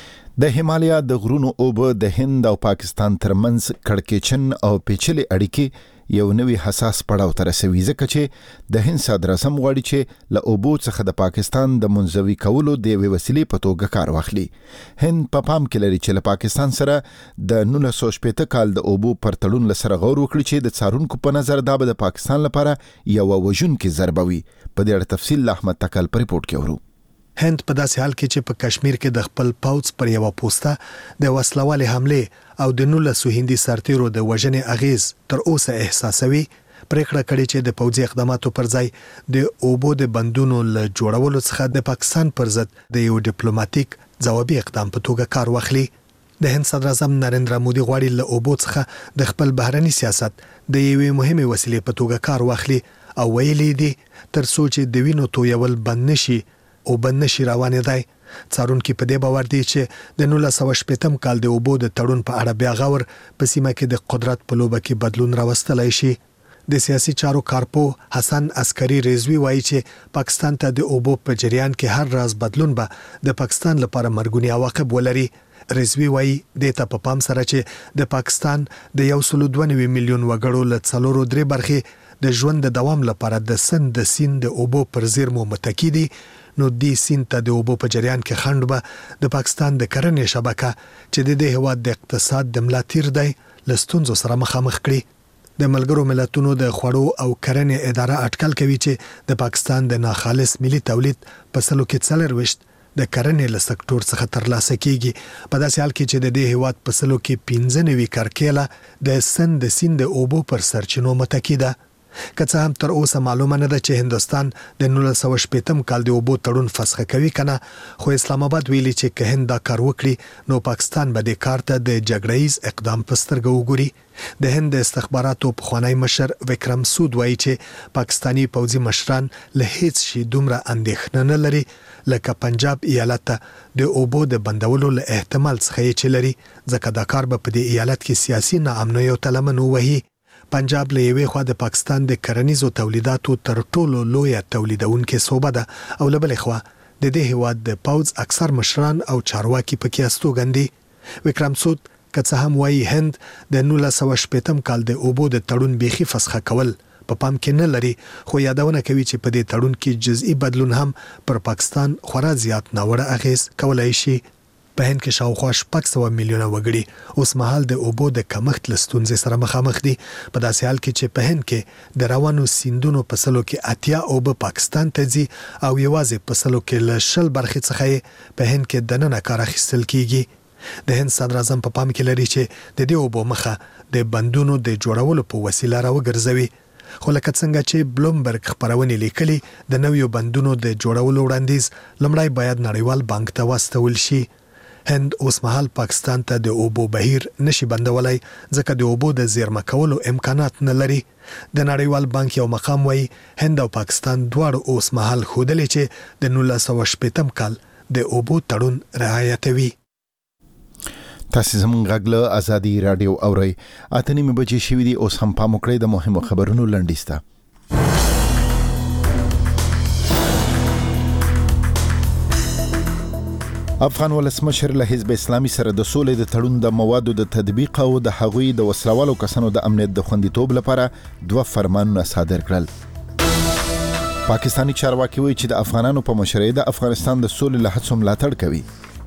د هیمالیا د غرونو اوبه د هند او پاکستان ترمنځ کړکېچن او پیچلې اړیکې یو نوی حساس پړاو ته رسوي، ځکه چې د هند صدراعظم غواړي چې له اوبو څخه د پاکستان د منزوي کولو د یوې وسیلې په توګه کار واخلي. هند په پام کې لري چې له پاکستان سره د 1960 کال د اوبو پر تړون له سره غور وکړي چې د څارونکو په نظر دا به د پاکستان لپاره یوه وژونکې ضربه وي. په دې اړه تفصیل له احمد تکل په ریپورت کې اورو. هند په داسې حال کې چې په کشمیر کې د خپل پوځ پر یو پوسټه د وسلوالې حمله او د 19 هندي سرتیرو د وژنې اغیز تر اوسه احساسوي، پریکړه کړې چې د پوځي اقداماتو پر ځای د اوبو د بندونو له جوړولو څخه د پاکستان پر ضد د یو ډیپلوماټیک ځوابي اقدام په توګه کار واخلي. د هند صدر اعظم نریندرا مودي غواړي له اوبو څخه د خپل بهرني سیاست د یوې مهمه وسیلې په توګه کار واخلي او ویلي دي تر څو چې د وینو تویول بند نشي او بند نشي روانې دی. څارونکي په دې باور دي چې د 1960 کال د اوبو د تړون په اړه بیا غور په سیمه کې د قدرت په لوبه کې بدلون راوستلای شي. د سیاسي چارو کارپو حسن عسکري رضوی وایي چې پاکستان ته د اوبو په جریان کې هر راز بدلون به د پاکستان لپاره مرګونی عواقب ولري. رضوی وایي د ته په پام سره چې د پاکستان د 1.2 میلیون وګړو له 4.3 برخې د ژوند د دوام لپاره د سند د اوبو پر زیرمو متکی دي، نو دی سیند ته د اوبو په جریان کې خنډ به د پاکستان د کرنې شبکه چې د دې هیواد د اقتصاد د ملا تیر دی له ستونزو سره مخامخ کړي. د ملګرو ملتونو د خوړو او کرنې اداره اټکل کوي چې د پاکستان د ناخالص ملي تولید په سلو کې 40% د کرنې له سکتور څخه ترلاسه کیږي. په داسې حال کې چې د دې هیواد په سلو کې 15 کرکیله د سند اوبو پر سرچینو متکی ده. که څه هم تر اوسه معلومه نه ده چې هندستان د 1960 کال د اوبو تړون فسخ کوي کنه، خو اسلام آباد ویلي چې که هند دا کار وکړي نو پاکستان به د کار ته د جګړه‌ایز اقدام په سترګه وګوري. د هند استخباراتو پخوانی مشر وکرم سود وایي چې پاکستانی پوځي مشران له هیڅ شي دومره اندېښنه نه لري لکه پنجاب ایالت د اوبو د بندولو له احتمال څخه چې لري، ځکه دا کار به په دې ایالت کې سیاسي ناامنۍ او تلمن ووهي. پنجاب له یوې خوا د پاکستان د کرنیزو تولیداتو تر ټولو لویه تولیدونکې صوبه ده او له بلې خوا د دې هیواد د پوځ اکثر مشران او چارواکي پکې استوګن دي. وکرم سود که څه هم وایي هند د 1980 کال د اوبو د تړون بیخي فسخه کول په پام کې نه لري، خو یادونه کوي چې په دې تړون کې جزئی بدلون هم پر پاکستان خورا زیات ناوړه اغیز کولای شي. په هند کې شاوخوا 600 میلیونه وګړي اوس مهال د اوبو د کمښت له ستونزې سره مخامخ دي، په داسې حال کې چې په هند کې د روانو سیندونو په سلو کې 80 اوبه پاکستان ته ځي او یوازې په سلو کې له 10 برخې څخه په هند کې دننه کار اخیستل کیږي. د هند صدر اعظم په پام کې لري چې د دې اوبو مخه د بندونو د جوړولو په وسیله راوګرځوي، خو لکه څنګه چې بلومبرګ خبرونه لیکلي د نویو بندونو د جوړولو وړاندیز لمړی باید نړیوال بانک ته واستول شي. هند اوس مهال پاکستان ته د اوبو بهیر نشي بندولای ځکه د اوبو د زیرمه کولو امکانات نه لري. د نړیوال بانک یو مقام وایي هند او پاکستان دواړو اوس مهال ښودلي چې د 1980 کال د اوبو تړون رعایتوي. تاسو زموږ غږ له ازادي رادیو اورئ. اته نیمه بجې شوې دي، اوس هم پام وکړئ د مهمو خبرونو لنډیسته. افغان ولسمشر له حزب اسلامي سره د سولې د تړون د موادو د تطبیق او د هغوی د وسلوالو کسانو د امنیت د خوندیتوب لپاره 2 فرمانونه صادر کړل. پاکستانی چارواکي وایي چې د افغانانو په مشرۍ د افغانستان د سولې له هڅو ملاتړ کوي.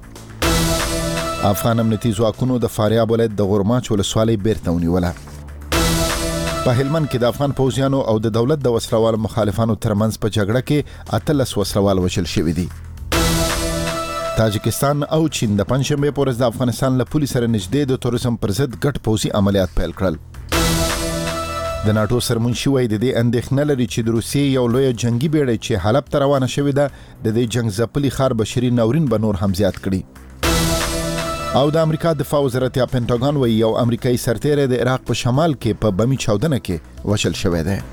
افغان امنیتي ځواکونو د فاریاب ولایت د غورماچ ولسوالۍ بیرته ونیوله. په هلمند کې د افغان پوځیانو او د دولت د وسلوال مخالفانو ترمنځ په جګړه کې 18 وسلوال وژل شوي دي. تاجکستان او چین د پنځشنبه په ورځ د افغانستان له پولیس سره نږدې د تروریزم پر ضد ګډ پوځي عملیات پیل کړل. د ناتو سرمنشي وایي د دې اندېښنه لري چې د روسیې یو لوی جنگي بیړۍ چې حلب ته روانه شوې ده د دې جنگ ځپلي ښار بشري ناورین به نور هم زیات کړي. او د امریکا دفاع وزارت یا پینټاګون وایي یو امریکایي سرتیری د عراق په شمال کې په بمي چاودنه کې وژل شوی دی.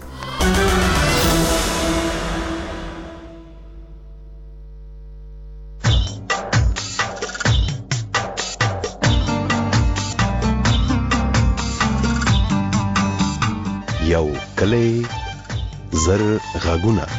یو کلی زر غاګونه.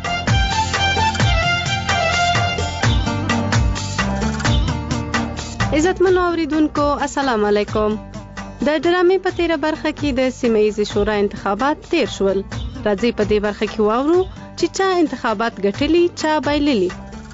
عزتمن اوریدونکو السلام علیکم. د ډرامې په تیره برخه کې د سیمه ییز شورا انتخابات تیر شول. راځي په دې برخه کې واورو چې چا انتخابات ګټلي چا بایللي.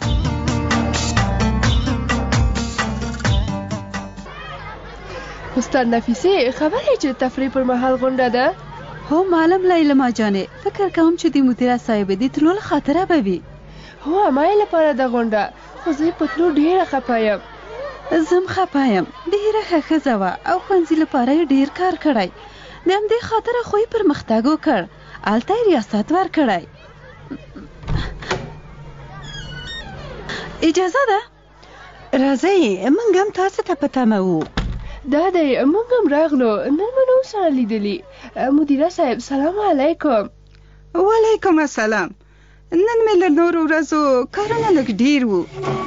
استاد نفیسه خبرې چې تفریح پر مهال غونډه ده؟ هو معلم لیلا جانې، فکر کوم چې د مدیره صاحب دې تلول خاطره به وي. هو ما لپاره د غونډه، خو زه په تلو ډیره خپه یم. زم خپایم، ډیره ښه ښځه وه او ښوونځي لپاره یې ډیر کار کړی. د همدې خاطره خو یې پرمختګ وکړ، هلته یې ریاست ورکړی. اجازه ده؟ راځئ موږ هم تاسو ته په تمه وو. دا دی موږ هم راغلو، نن مو نو سره لیدلي. مدیره صاحب سلام علیکم. وعلیکم السلام. نن مې له نورو ورځو کارونه لږ ډیر وو.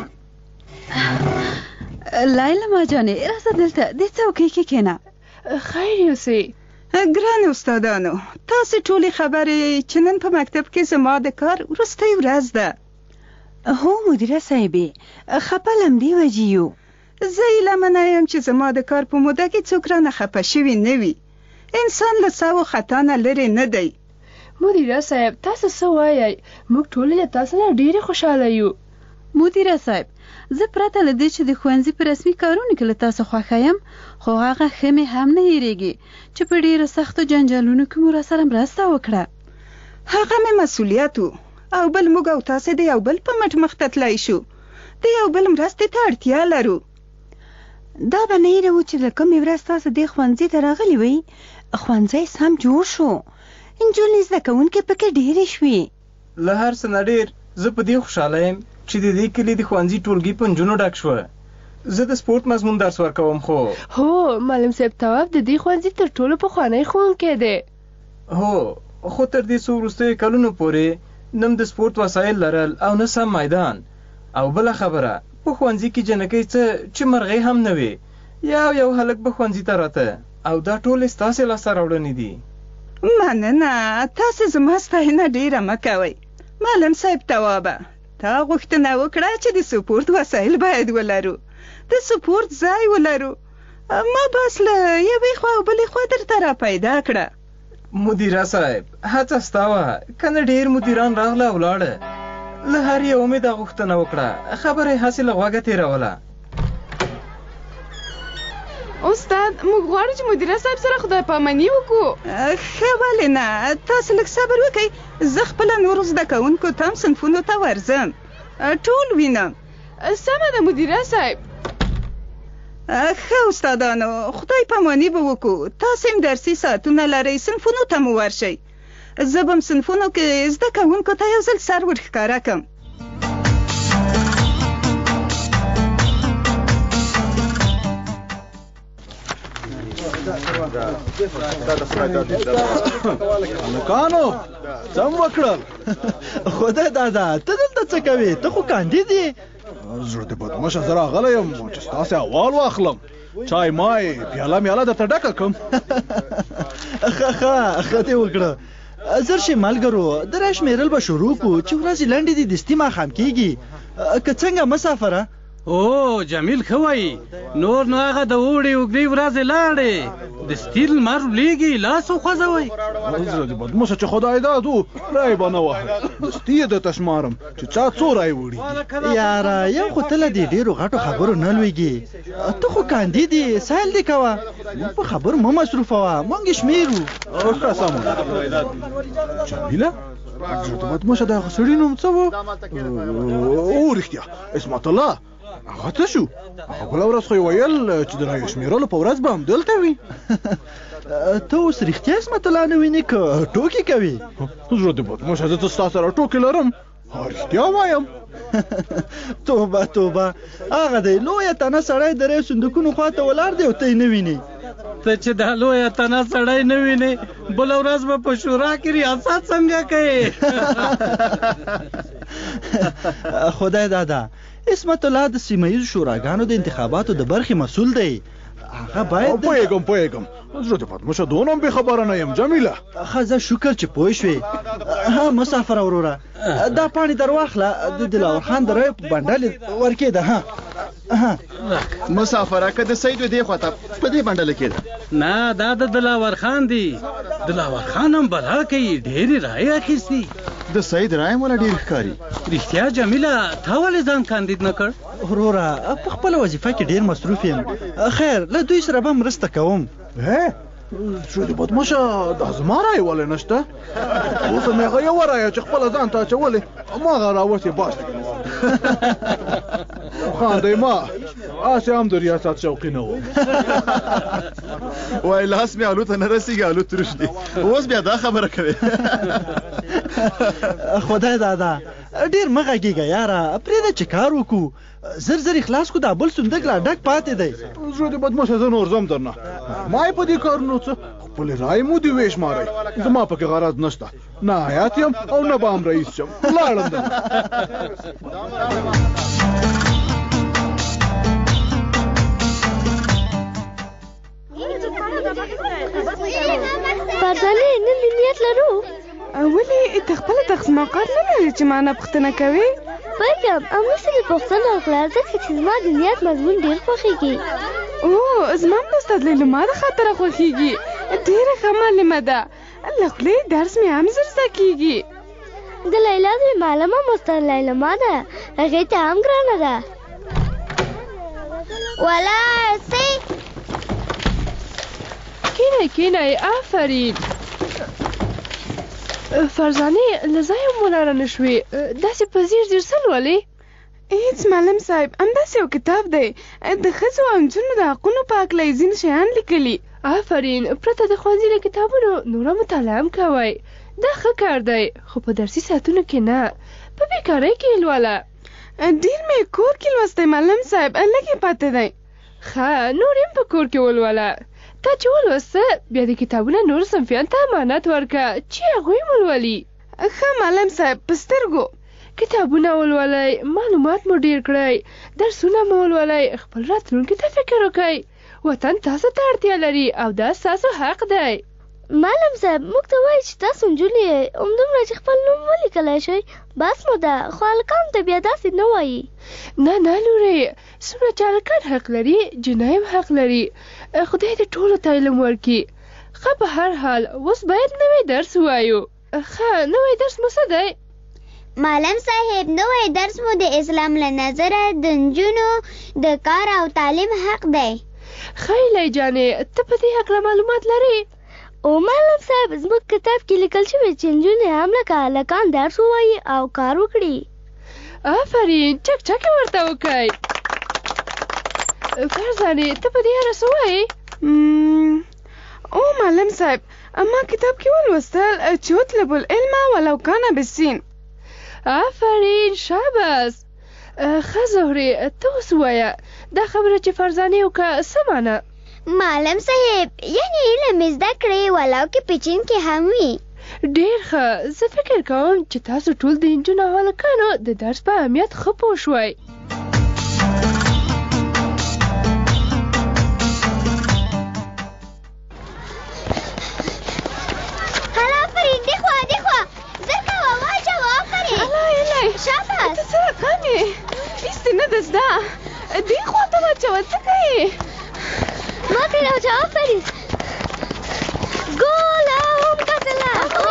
لیلا جانې راځه دلته دې څوکۍ کې کېنه. خیر یوسئ. ګران استادانو، تاسې ټولې خبرې چې نن په مکتب کې زما د کار وروستۍ ورځ ده. هو مدیره صاحبې، خپه لمدې وجې یو. زه هیله منه یم چې زما د کار په موده کې څوک رانه خپه شوي نه وي. انسان له ساو خطا نه لرې نه دی. مدیره صاحب تاسو څه وایئ؟ موږ ټولې له تاسو نه ډېرې خوشحاله یو. مدیره صاحب زه پرته له دې چې د ښوونځي په رسمي کارونو کې له تاسو خوښه یم، خو هغه ښه مې هم نه هېرېږي چې په ډېرو سختو جنجالونو کې مو راسره مرسته وکړه. هغه مې مسؤلیت و او بل موږ او تاسې د یو بل په مټ مخ ته تللی شو. د یو بل مرستې ته اړتیا لرو. دا به نه هېروو چې له کومې ورځ تاسو دې ښوونځي ته راغلي وئ ښوونځی سم جوړ شو. نجونې زده کوونکې پکې ډېرې شوې. له هر څه نه ډېر زه په دې خوشحاله یم چې د دې کلي د ښوونځي ټولګي په نجونو ډک شوه. زه د سپورت مضمون درس ورکوم. خو هو معلم صاحب تواب د دې ښوونځي تر ټولو پخوانی ښوونکی دی. هو خو تر دې څو وروستیو کلونو پورې نه د سپورت وسایل لرل او نه سم میدان. او بله خبره په ښوونځي کې جنکۍ څه چې مرغۍ هم نه وي. یو هلک به ښوونځي ته راته او دا ټولې ستاسې لاسته راوړنې دي. مننه، تاسې زما ستاینه ډېره مه کوئ. معلم صاحب توابه تا غوښتنه وکړه چې د سپورت وسایل باید ولرو، د سپورت ځای ولرو. ما بس له یوې خوا او بلې خوا درته را پیدا کړه. مدیره صاحب هڅه ستا وه، کنه ډېر مدیران راغله او لاړه. له هر یو مې دا غوښتنه وکړه، خبره یې هسې له غوږه تېروله. استاد موږ غواړو چې مدیره صاحب سره خدای پاماني وکړو. ښه ولې نه، تاسو لږ صبر وکئ، زه خپله نورو زده کوونکو ته هم صنفونو ته ورځم، ټول وینم. سمه ده مدیره صاحب. ښه استادانو، خدای پاماني به وکړو. تاسې هم درسي ساعتونه لرئ، صنفونو ته مو ورشئ. زه به هم صنفونو کې زده کوونکو ته یو ځل سر ور ښکاره کړم. هلکانو څه وکړل؟ خدای دادا ته دلته څه کوې؟ ته خو کاندید یې. زړه دې بدمشه زه راغلی یم چې ستاسې احوال واخلم. چای مای پیاله میاله درته ډکه کړم. ښه دې وکړه. زر شي ملګرو، د راشمېرل به شروع کړو چې ورځې لنډې دي، دستي ماښام کېږي. که څنګه مسافره؟ او جمیل ښه وایي، نور نو هغه د اوړې اوږدې ورځې لاړې، د ستیل لمر ولیږي، لاس وخوځوئ. زړه دې بدمشه چې خدای داد و رای به نه وهه، دستي یې درته شمارم چې چا څو رای وړي. یاره یو خو ته له دې ډېرو غټو خبرو نه لویږي. ته خو کاندید یې، سایل دې کوه، موږ په خبرو مه مصروفه وه، موږ یې شمېرو. ښه سمه جمیله، زړه دې بدمشه د هغه سړي نوم څه و؟ او رښتیا عصمت الله. هغه څه شو؟ هغه بله ورځ خو یې ویل چې د رایو شمېرلو په ورځ به هم دلته وي. ته اوس رښتیا عصمت الله نه وینې که ټوکې کوې؟ زړه دې بدمشه زه ستا سره ټوکې لرم، رښتیا وایم. توبه توبه، هغه دی لویه تنه سړی د ریو صندوقونو خوا ته ولاړ دی او ته یې نه وینې. ته چې دا لویه تنه سړی نه وینې، بله ورځ به په شورا کې ریاست څنګه کوې؟ خدای دادا، عصمت الله د سیمه ییزو شوراګانو د انتخاباتو د برخې مسؤل دی. هغه باید پوهېږم زړه دې بدمشه دونه هم بېخبره نه یم جمیله. ښه زه شکر چې پوه شوې. ها مسافره وروره، دا پاڼې در واخله، د دلاور خان د رایو په بنډل ورکېده. مسافره که د سید دې خوا ته په دې بنډله کې ده؟ نه دا د دلاور خان دی. دلاور خان هم بلا کوي، ډېرې رایې اخیستي. د سید رای مولا ډېر ښکاري. رښتیا جمیله، تا ولې ځان کاندید نه کړ؟ وروره په خپله وظیفه کې ډېر مصروف یم. خیر له دوی سره به مرسته کوم. زړه دې بدمشه دا زما رای ولې نشته؟ اوس هم هغه یوه رایه چې خپله ځان ته اچولې هماغه راوتې باس. خاندئ ما، هسې هم د ریاست شوقي نه وم. وایي لاس مې الو ته نه رسېږي، الو تروش دی. اوس بیا دا خبره کوې؟ خدای دادا ډېر مه غږېږه یاره، پرېږده چې کار وکړو. زر زر خلاص کو، دا بل صندوق لا ډک پاتې دی. زړه دې بدمشه زه نور ځم درنه، ما یې په دې کارونو څه، خپلې رایې مو دې وشمارئ، زما پکې غرض نشته، نه حیات یم او نه به هم رئیس شم. لاړم درنه. فرزانې نن دې نیت لرو؟ ولې ته خپله تخصماقات نه لرې چې ما نه پوښتنه کوې؟ بګم همداسې مې پوښتنه وکړه ځکه چې زما د نیت مضمون ډېر خوښېږي. او زما هم د استاد لیلما د خاطره خوښېږي، ډېره ښه معلمه ده. له خولې درس مې هم زر زده کېږي. د لیلا د معلمه مستر لیلما ده، هغې ته هم ګرانه ده. ولاړ سئ. کېنئ آفرین. فرزانې له ځایه هم ولاړه نه شوې، داسې په ځیر ځیر څه لولې؟ هېڅ معلم صاحب، همداسې یو کتاب دی، د ښځو او نجونو د حقونو په هکله یې ځینې شیان لیکلي. آفرین، پرته د ښوونځي له کتابونو نوره مطالعه هم کوئ، دا ښه کار دی، خو په درسي ساعتونو کې نه، په بېکارۍ کې یې لوله. ډېر مې کور کې لوستی معلم صاحب، لږ یې پاتې دی. ښه نور یې هم په کور کې ولوله. تا چې ولوسته بیا د کتابونه نور صنفیانو ته امانت ورکړه چې هغوی هم ولولي. ښه معلم صاحب، په سترګو کتابونه ولولئ، معلومات مو ډېر کړئ، درسونه مو ولولئ، خپل راتلونکي ته فکر وکړئ. وطن تاسو ته اړتیا لري او دا ستاسو حق دی. معلم صاحب موږ ته وایي چې تاسو نجونې همدومره چې خپل نوم ولیکلی شئ بس مو ده، خو هلکانو ته بیا داسې نه وایي. نه لورې، څومره چې هلکان حق لري جنۍ هم حق لري. خدای دې ټولو ته علم ورکړي. ښه په هر حال اوس باید نوی درس ووایو. ښه نوی درس مو څه دی؟ معلم صاحب نوی درس مو د اسلام له نظره د نجونو د کار او تعلیم حق دی. خیلی جانې ته په دې هکله معلومات لرې؟ او معلم صاحب زموږ کتاب کې لیکل شوي چې نجونې هم لکه هلکان درس ووایي او کار وکړي. آفرین، چک ورته وکئ. فرزانې ته په دې اړه څه وایې؟ او معلم صاحب ما کتاب کې ولوستل چې اطلب العلم ولو کان بالسین. آفرین، شاباس. ښه زهرې ته اوس ووایه دا خبره چې فرزانې وکړه څه معنی؟ معلم صاحب یعنی علم زده کړئ ولو کې په چین کې هم وي. ډېر ښه، زه فکر کوم چې تاسو ټول د نجونو او هلکانو د درس په اهمیت ښه پوه شوئ. هلا آفرین، دېخوا زر کوه واچوه. آفرین الهی شاباس. ته څه رقم یې؟ هېڅ نه ده زده. دېخوا ته واچوه. څه کوې؟ ما ته راوچه. آفرین. ګوله هم ګټله.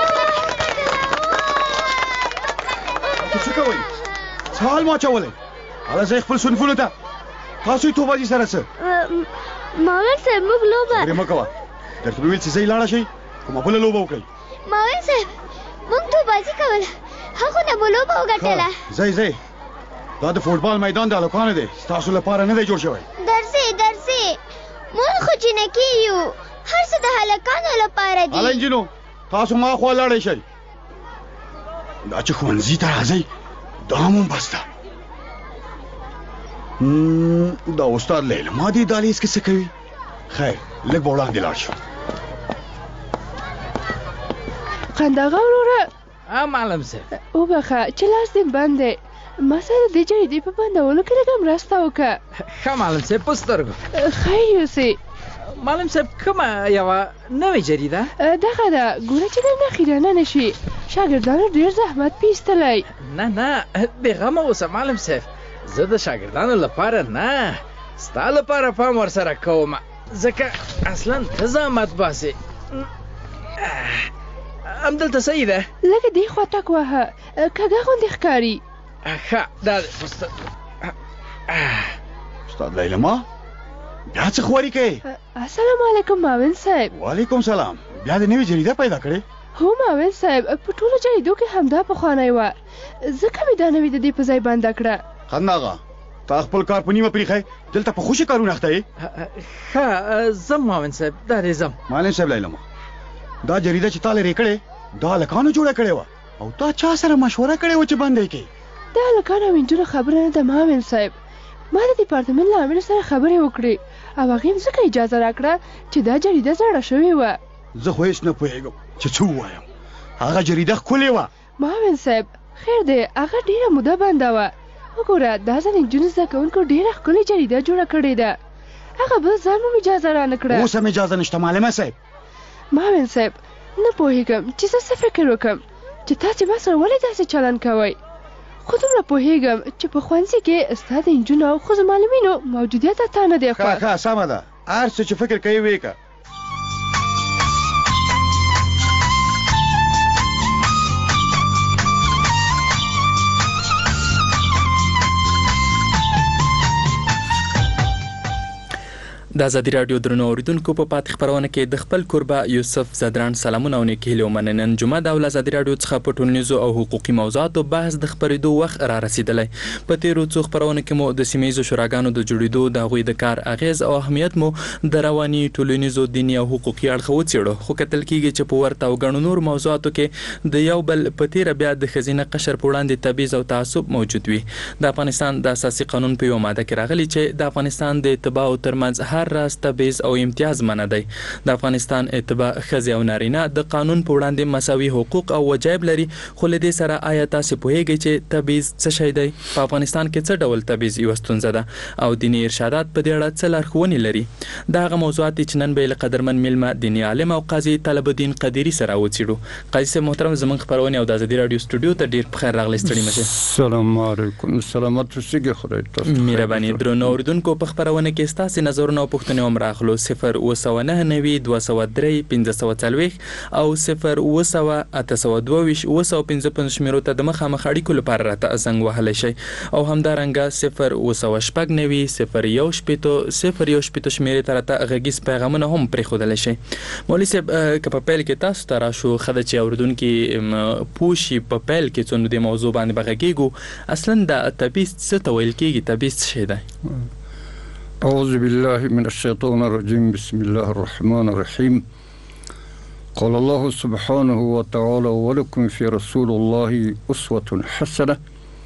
ته څه کوئ؟ څه حال مو اچولی؟ هله ځئ خپل صنفونو ته. تاسو یې توبازي سره څه؟ ماون صاحب موږ لوبه خبرې مه کوه. درته مې ویل چې ځئ لاړه شئ کومه بله لوبه وکړئ. ماون صاحب موږ توبازي کوله، هغو نه مو لوبه وګټله. ځئ دا د فوټبال میدان د هلکانو دی، ستاسو لپاره نه دی جوړ شوی. درځئ موږ خو جنکي یو، هر څه د هلکانو لپاره دي. هله نجونو تاسو ما خوا لاړئ شئ. دا چې ښوونځي ته راځئ دا هم بس ده. دا استاد لیلما دې دهلیز کې څه کوي؟ خیر لږ به وړاندې لاړ شو. قنداغه وروره. معلم صاحب وبخه چې لاس دې بند دی، ما سره د جریدې په بندولو کې لږه مرسته وکړه. ښه معلم صاحب په سترګو. خیر یوسې. معلم صاحب کومه یوه نوې جریده؟ دغه ده، ګوره چې د نښې رانه شي. شاګردانو ډېر زحمت پې ایستلی. نه بېغمه اوسه معلم صاحب، زه د شاګردانو لپاره نه ستا لپاره پام ورسره کوم، ځکه اصلا ته زحمت باسې. همدلته صحیح ده؟ لږه دې خوا ټک وهه، کږه غوندې ښکاري. ښه دا استاد لیلما بیا څه خواري کوې؟ السلام علیکم معاون صاحب. وعلیکم سلام. بیا دې نوې جریده پیدا کړې؟ هو معاون صاحب، په ټولو جریدو کې همدا پخوانی وه، ځکه مې دا نوې د دې په ځای بنده کړه. خنداغه تا خپل کار په نیمه پرېښی، دلته په خوشي کارونه اخته یې. ښه ځم معاون صاحب، دا دې ځم. معلم صاحب لیلما دا جریده چې تا لرې کړې دا هلکانو جوړه کړې وه او تا چا سره مشوره کړې وه چې بنده یې کړې؟ دا هلکانو او نجونو خبره نه ده معاون صاحب. ما د ډیپارټمنټ له امیر سره خبرې وکړې او هغې هم ځکه اجازه راکړه چې دا جریده زړه شوې وه. زه خو هېڅ نه پوهېږم چې څه ووایم. هغه جریده ښکلې وه. معاون صاحب خیر دی، هغه ډېره موده بنده وه. وګوره دا ځل نجونو زده کوونکو ډېره ښکلې جریده جوړه کړې ده. هغه بل ځان هم اجازه رانه کړه. اوس هم اجازه نشته معلمه صاحب. معاون صاحب نه پوهېږم چې زه څه فکر وکړم چې تاسې ما سره ولې داسې چلند کوئ، خو دومره پوهېږم چې په ښوونځي کې ستا د نجونو او ښځو معلمینو موجودیت اته نه دی خوښ. ښه سمه ده، هر څه چې فکر کوې ویې که. د ازادي راډیو درنو اوریدونکو په پاتې خبرونه کې د خپل کوربه یوسف زدران سلامونه او نیکي هیلې ومننه. جمعه د ازادي راډیو څخه په ټولنیزو او حقوقي موضوعاتو بحث د خبرېدو وخت را رسیدلی. په تیرو څو خبرونه کې مو د سیمه ییزو شوراګانو د جوړېدو د هغوی د کار اغیز او اهمیت مو د رواني ټولنیزو دیني او حقوقي اړخ وڅېړو، خو کتل کېږي چې په ورته او ګڼو نور موضوعاتو کې د یو بل په تیره بیا د ښځینه قشر په وړاندې تبعیض او تعصب موجود وي. د افغانستان د اساسي قانون په یوه ماده کې راغلي چې د افغانستان د اتباعو ترمنځ هر هر راز تبعیض او امتیاز منع دی. د افغانستان اتباع ښځې او نارینه د قانون په وړاندې مساوي حقوق او وجایب لري، خو له دې سره آیا تاسو پوهیږئ چې تبعیض څه شی دی؟ په افغانستان کې څه ډول تبعیض یوه ستونزه ده او دیني ارشادات په دې اړه څه لارښوونې لري؟ دا هغه موضوعات دي چې نن به له قدرمن میلمه دیني عالم او قاضي طلب الدین قدیری سره وڅېړو. قاضي صاحب محترم، زموږ خپرونې او د ازادي راډیو سټوډیو ته ډېر په خیر راغلی. ستړي مه شئ. السلام علیکم. سلامت اوسئ. خدای تاسو مهرباني. درنو اورېدونکو، په خپرونه کې ستاسې نظرونه او پوښتنې هم راغلو. 0999 203 1540 او 080 822 شمیرو ته د مخامخ اړیکو لپاره راته زنګ وهلی شئ او همدارنګه 090 018 شمیرې ته راته غږیز پیغامونه هم پرېښودلی شئ. مولوي صاحب، که په پیل کې تاسو ته راشو، ښه ده چې اورېدونکي پوه شي په پیل کې څو نو دې موضوع باندې به غږېږو. اصلا د تبعیض څه ته ویل کېږي؟ تبعیض څه شی دی؟ أعوذ بالله من الشيطان الرجيم. بسم الله الرحمن الرحيم. قال الله سبحانه وتعالى: ولكم في رسول الله أسوة حسنة.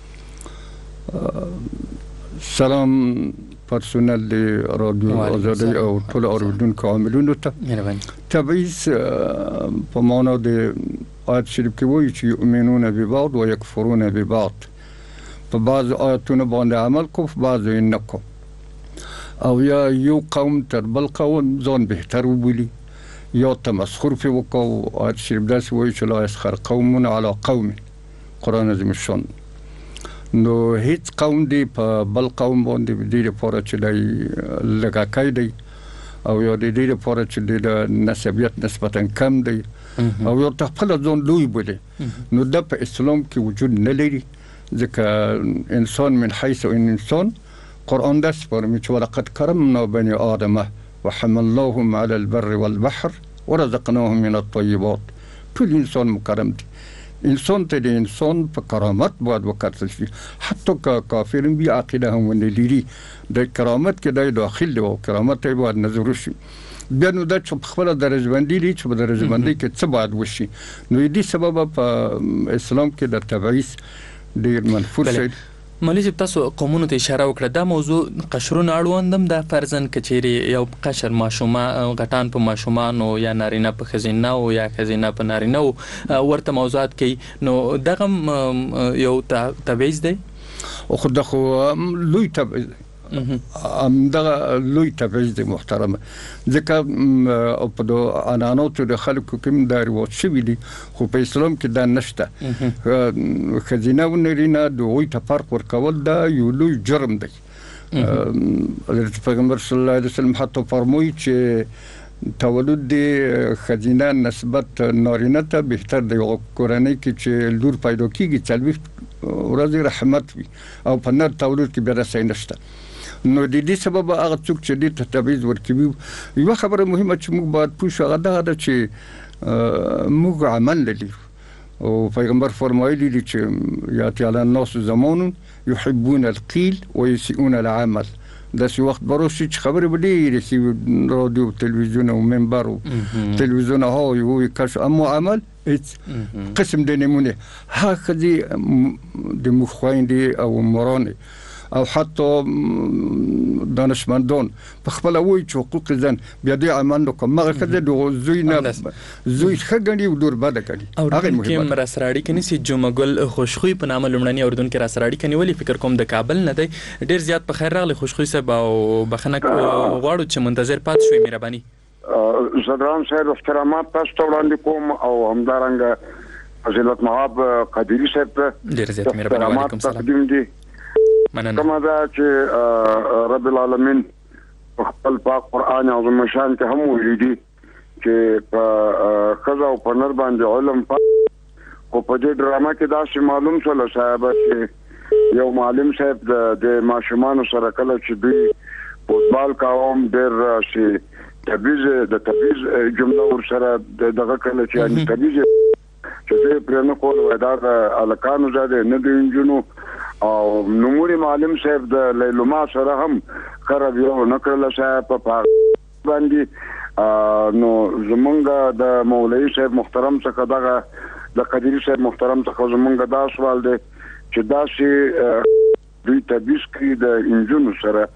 سلام پرسونل دی رادیو آزادی او ټول اوریدونکو عاملونو ته. تبعیض په معنا د آیت شریف کې وایي چې یؤمنون ببعض و یکفرون ببعض. په بعض آیتونو باندې عمل کو، په بعض یې نه کو، او یا یو قوم تر بل قوم ځان بهتر وبولي یا تمسخر پرې وکړو. آیت شریف داسې وایي چې لا یسخر قوم علی قوم، قرآن عظیم الشان. نو هیڅ قوم دی په بل قوم باندې د دې لپاره چې دی لږاکی دی او یا د دې لپاره چې د نسبیت نسبتا کم دی او یا ته خپله ځان لوی بولي، نو دا په اسلام کې وجود نه لري. ځکه انسان من حیث انسان، قرآن داسې فرمایي چې ولقد کرمنا بني آدم وحملناهم على البر والبحر ورزقناهم من الطيبات. ټول انسان مکرم دی. انسان ته د انسان په کرامت باید وکتل شي، حتی که کافر بی عقیده هم ونه لري، د کرامت کې دی داخل دی او کرامت ته باید نظر وشي. بیا نو دا چې په خپله درجه بندي دي چې په درجه بندۍ کې څه باید وشي. نو دې سببه په اسلام کې د تبعیض ډېر منفور شی. مولوي صاحب، تاسو قومونو ته اشاره وکړه. دا موضوع قشرونه اړوند هم ده. فرضاً که چیرې یو قشر غټان په ماشومانو یا نارینه په ښځینهو یا ښځینه په نارینهو ورته موضوعات کوي، نو دغه یو تبعیض دی؟ خو دا خو لوی تبعیض دی. همدغه لوی تبعیض دی محترمه. ځکه په د عنعناتو د خلکو کې دا رواج شوي دي، خو په اسلام کې دا نشته. ښځینه او نارینه د هغوی ته فرق ورکول دا یو لوی جرم دی. حضرت پیغمبر صلی الله علیه وسلم حتی فرمایي چې تولد د ښځینه نسبت نارینه ته بهتر دی. کورنۍ کې چې لور پیدا کېږي 40 ورځې رحمت وي او په نر تولد کې بیا رسۍ نشته. نو د دې سبب هغه څوک چې دې ته تبعیض ورکوي، یوه خبره مهمه چې موږ باید پوه شو هغه دغه ده چې موږ عمل لرو او پیغمبر فرمایلی دي چې یاتي علی الناس زمان یحبون القیل ویسیئون العمل. داسې وخت به راشي چې خبرې به ډېرې شي، رادیو تلویزیون او منبر او تلویزیون های وی کش، اما عمل هیڅ قسم د نمونه. هغه ښځې د موږ خویندې او مورانې او حتی دانشمندان په خپله وایي چې حقوق زن بیا دوی عمل نه کوي. مغه ښځه د زوی نه زوی ښه ګڼي او لور بده ګڼي. اورېدونکي هم راسره اړیکه نیسي. جمعه ګل خوشخوی په نامه لومړني اورېدونکي راسره اړیکه نیولې، فکر کوم د کابل نه دی. ډېر زیات په خیر راغلی خوشخوی صاحب، او بخښنه غواړو چې منتظر پاتې شوي. مهرباني. زدران صاحب احترامات تاسو ته وړاندې کوم او همدارنګه فضیلت مهاب قدیری صاحب ته ډېر زیات مهرباني. وعلیکم السلام. کومه ده چې رب العالمین په خپل پاک قرآن عظیم شان کې هم ویلي دي چې په ښځه او په نر باندې علم خو په دې ډرامه کې داسې معلوم شول صاحب چې یو معلم صاحب د ماشومانو سره کله چې دوی فوټبال کاوم ډېر چې د تبعیض جمله ورسره دغه کله چې تبعیض چې دوی پرې نه کول وای دا د هلکانو زیاده نه د نجونو او نوموري معلم صاحب د لیلما سره هم خراب یو نکړل صاحب په باندې. نو زمونږ د مولوی صاحب محترم څخه دغه د قدیری صاحب محترم څخه زمونږ دا سوال دی چې داسې دوی تبعیض کوي د انجونو سره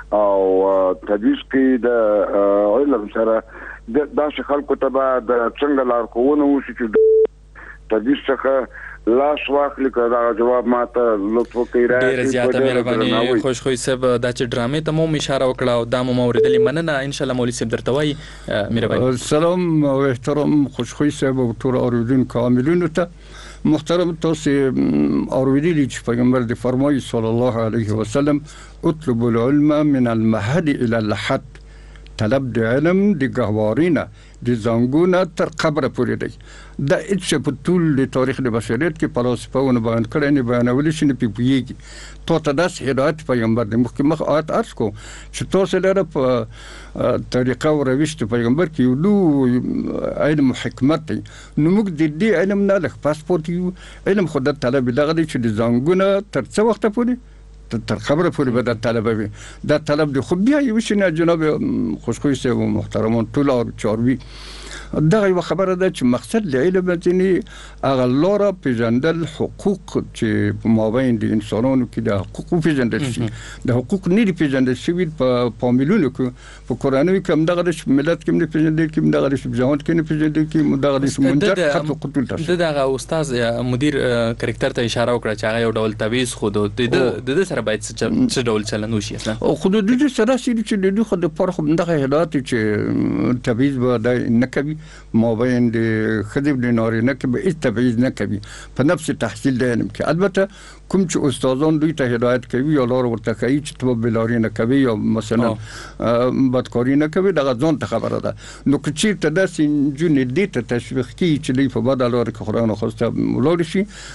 او تدریس کې د علم سره د داسې خلکو ته به د څنګه لارښوونه وشي چې تدریس څخه لاس واخلي کړه. جواب ماته لطف وکړئ. ډیر زیاته مهرباني. خوشخوي صاحب دا چې ډرامې ته مو اشاره وکړه او دا مو اوریدلې مننه. ان شاء الله مولوي صاحب درته وایي مهرباني. سلام او احترام خوشخوي صاحب او ټول اوریدونکو عاملینو ته محترم. تاسو اوریدلی چې پیغمبر د فرمایي صلی الله علیه وسلم اطلب العلم من المهد الى اللحد. طلب د علم د گهوارینه د زنګونه تر قبره پورې دی. دا هیڅ په ټول د تاریخ د بشریت کې فلسفهونه بیان کړي نه بیانول شي نه پیږي. ته داس هدایت پیغمبر د مخ آیت ارز کو چې تاسو لره په طریقه او روش د پیغمبر کې یو لو علم حکمت دی. نو موږ د دې علم نه لږ پاسپورت یو علم خود طلب دغه چې د زنګونه تر څو وخت پورې تر خبره پورې به د طلب وي. دا طلب د خو بیا یو شي نه جناب خوشخوي صاحب محترمان ټول او چاروي دا یو خبره ده چې مقصد د علم ځینی هغه لاره پیژندل حقوق چې په مابین د انسانانو کې د حقوق پیژندل شي. د حقوق نه پیژندل شي په فامیلونو کې په قرآنوي کې هم دغه ملت کې نه پیژندل کې دغه ځوان کې نه پیژندل کې دغه منجر خط قتل تاسو دغه استاد مدیر کریکټر ته اشاره وکړه چې هغه یو ډول تعویض خود د سره باید څه ډول چلند وشي اصلا او خود د سره چې د دوی خود پر خو دغه هدایت چې تعویض به نه کوي مابین د خدیب د نارینه کې به هیڅ تبعیض نه کوي په نفس تحصیل د علم کې. البته کوم چې استادان دوی ته هدایت کوي یا لار ورته کوي چې ته بلاری نه کوي یا مثلا بدکاری نه کوي دغه ځان ته خبره ده. نو که چیرته داسې جون دې ته تشویق کوي چې دوی په بد لار کې قرآن خواسته ولاړ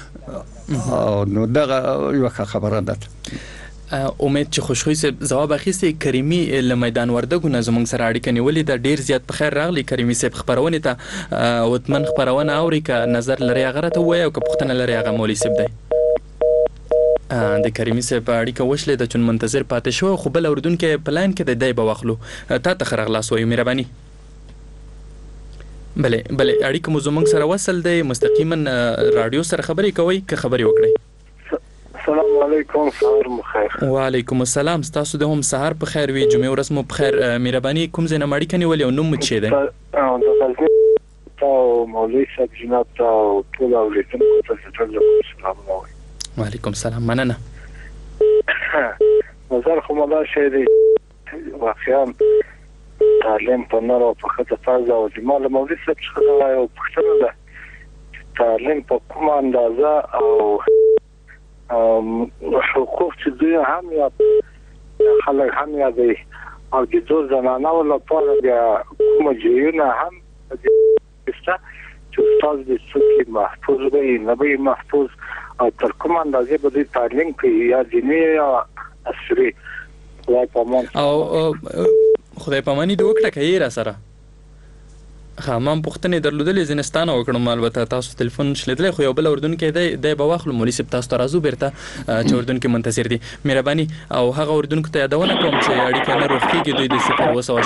شي نو دغه یو خبره ده. امید چې خوشخوي صاحب جواب اخیستي. کریمي له میدان وردګو زمونږ سره اړیکه نیولې ده. ډیر زیات په خیر راغلی کریمي صاحب خبرونه ته وتمن خبرونه اوري که نظر لري هغه ته وایي او که پوښتنه لري هغه مولوي صاحب دی. د کریمي صاحب اړیکه وشلې د چون منتظر پاتې شو خو بل اوردونکو پلان کې د دی به واخلو تا ته خرغلاس وایو مهرباني. بله اړیکه مو زمونږ سره وصل دی مستقیما رادیو سره خبرې کوي که خبرې وکړئ. السلام علیکم سهار مخیر. وعلیکم السلام تاسو د هم سهار په خیر وي جمعه ورځ مو په خیر. مهرباني کوم ځای نه مړی کني ولې نوم مو څه دی؟ د غزنی ته مولوي صاحب جناب ته ټول اوریدونکو ته سلام وایم. وعلیکم السلام مننه. نظر خو مدا شه دی واقعا تعلیم په نړۍ او په خطه فاز او د مال مولوي صاحب څخه یو پښتنه ده تعلیم په کومه اندازه او حقوق چې دوی هم یا خلک هم یا دی او د دوه زنانه لپاره بیا کوم جیونه هم استا چې استاد د څوک محفوظ وي نه وي محفوظ او تر کوم اندازې به د تعلیم کې یا دیني یا عصري خدای پامان او خدای پاماني د وکړه کوي را سره خامم پښتنې درلودلې زنستانه وکړم. البته تاسو ټلیفون شلیدلې خو یو بل اردونکو د بواخلو مولوي صاحب تاسو ته راځو بیرته چې اردونکو منتظر دي. مهرباني او هغه اردونکو ته یادونه کوم چې اړیکه نه روغتيږي دوی د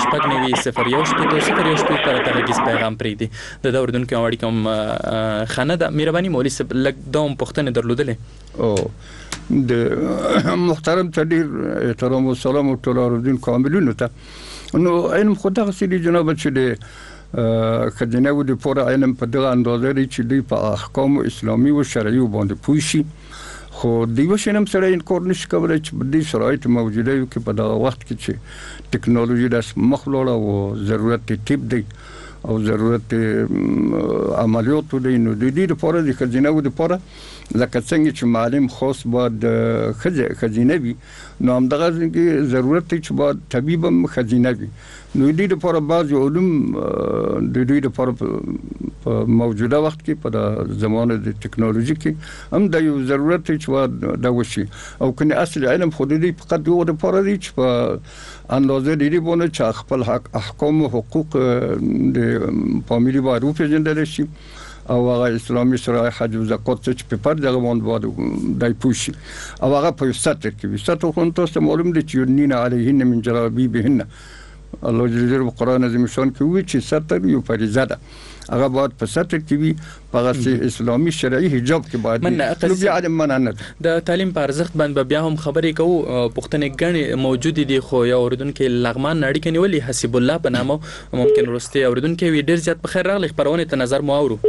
0 پر ترګیس پیغام پریدي د اردونکو اړیکه خانه ده. مهرباني مولوي صاحب لږ دوم پښتنې درلودلې او د محترم تدیر احترام او سلام ټول اردونکو عاملونو ته نو علم خدای غسیلی جناب چې خدینه و د پوره علم په دغه اندازه لري چې دوی په احکام اسلامي او شرعي باندې پوه شي خو دیو شنم سره انکار نشي کولای چې په دې شرایط موجوده وي کې په دغه وخت کې چې ټکنالوژي د مخلوړه او ضرورت ټیپ دی او ضرورت عملیات دی نو د دې لپاره د خدینه و د پوره لکه څنګه چې معلم خاص باید خزینه وي نو هم دغه ضرورت دی چې باید طبيب هم خزینه وي. نو دې لپاره بعض علوم د دې لپاره موجوده وخت کې په زمانه د ټکنالوژي کې هم د یو ضرورت دی چې دا وشي او کني اصل علم خو دې فقط د لپاره دی چې په اندازه دې باندې چې خپل حق احکام او حقوق د فامیلی باندې وپیژندل شي او هغه اسلامي شرایع حج او زکات چې په پر دغه باندې دای پوشي او هغه په ستر کې ستر خو تاسو معلوم دي چې نین علیهن من جلابیبهن الله جل جلاله قرآن عظیم شان کې وی چې ستر یو فریضه ده هغه باید په سطح کې وي په اسلامي شرعي حجاب کې باید نو بیا عدم منع نه د تعلیم په ارزښت باندې بیا هم خبرې کوو پښتنې غني موجود دي خو یو اوریدونکو لغمان اړیکه نیولې حسیب الله په نامه ممکن ورسته اوریدونکو وی ډیر زیات په خیر راغلی خبرونه ته نظر مو اورو.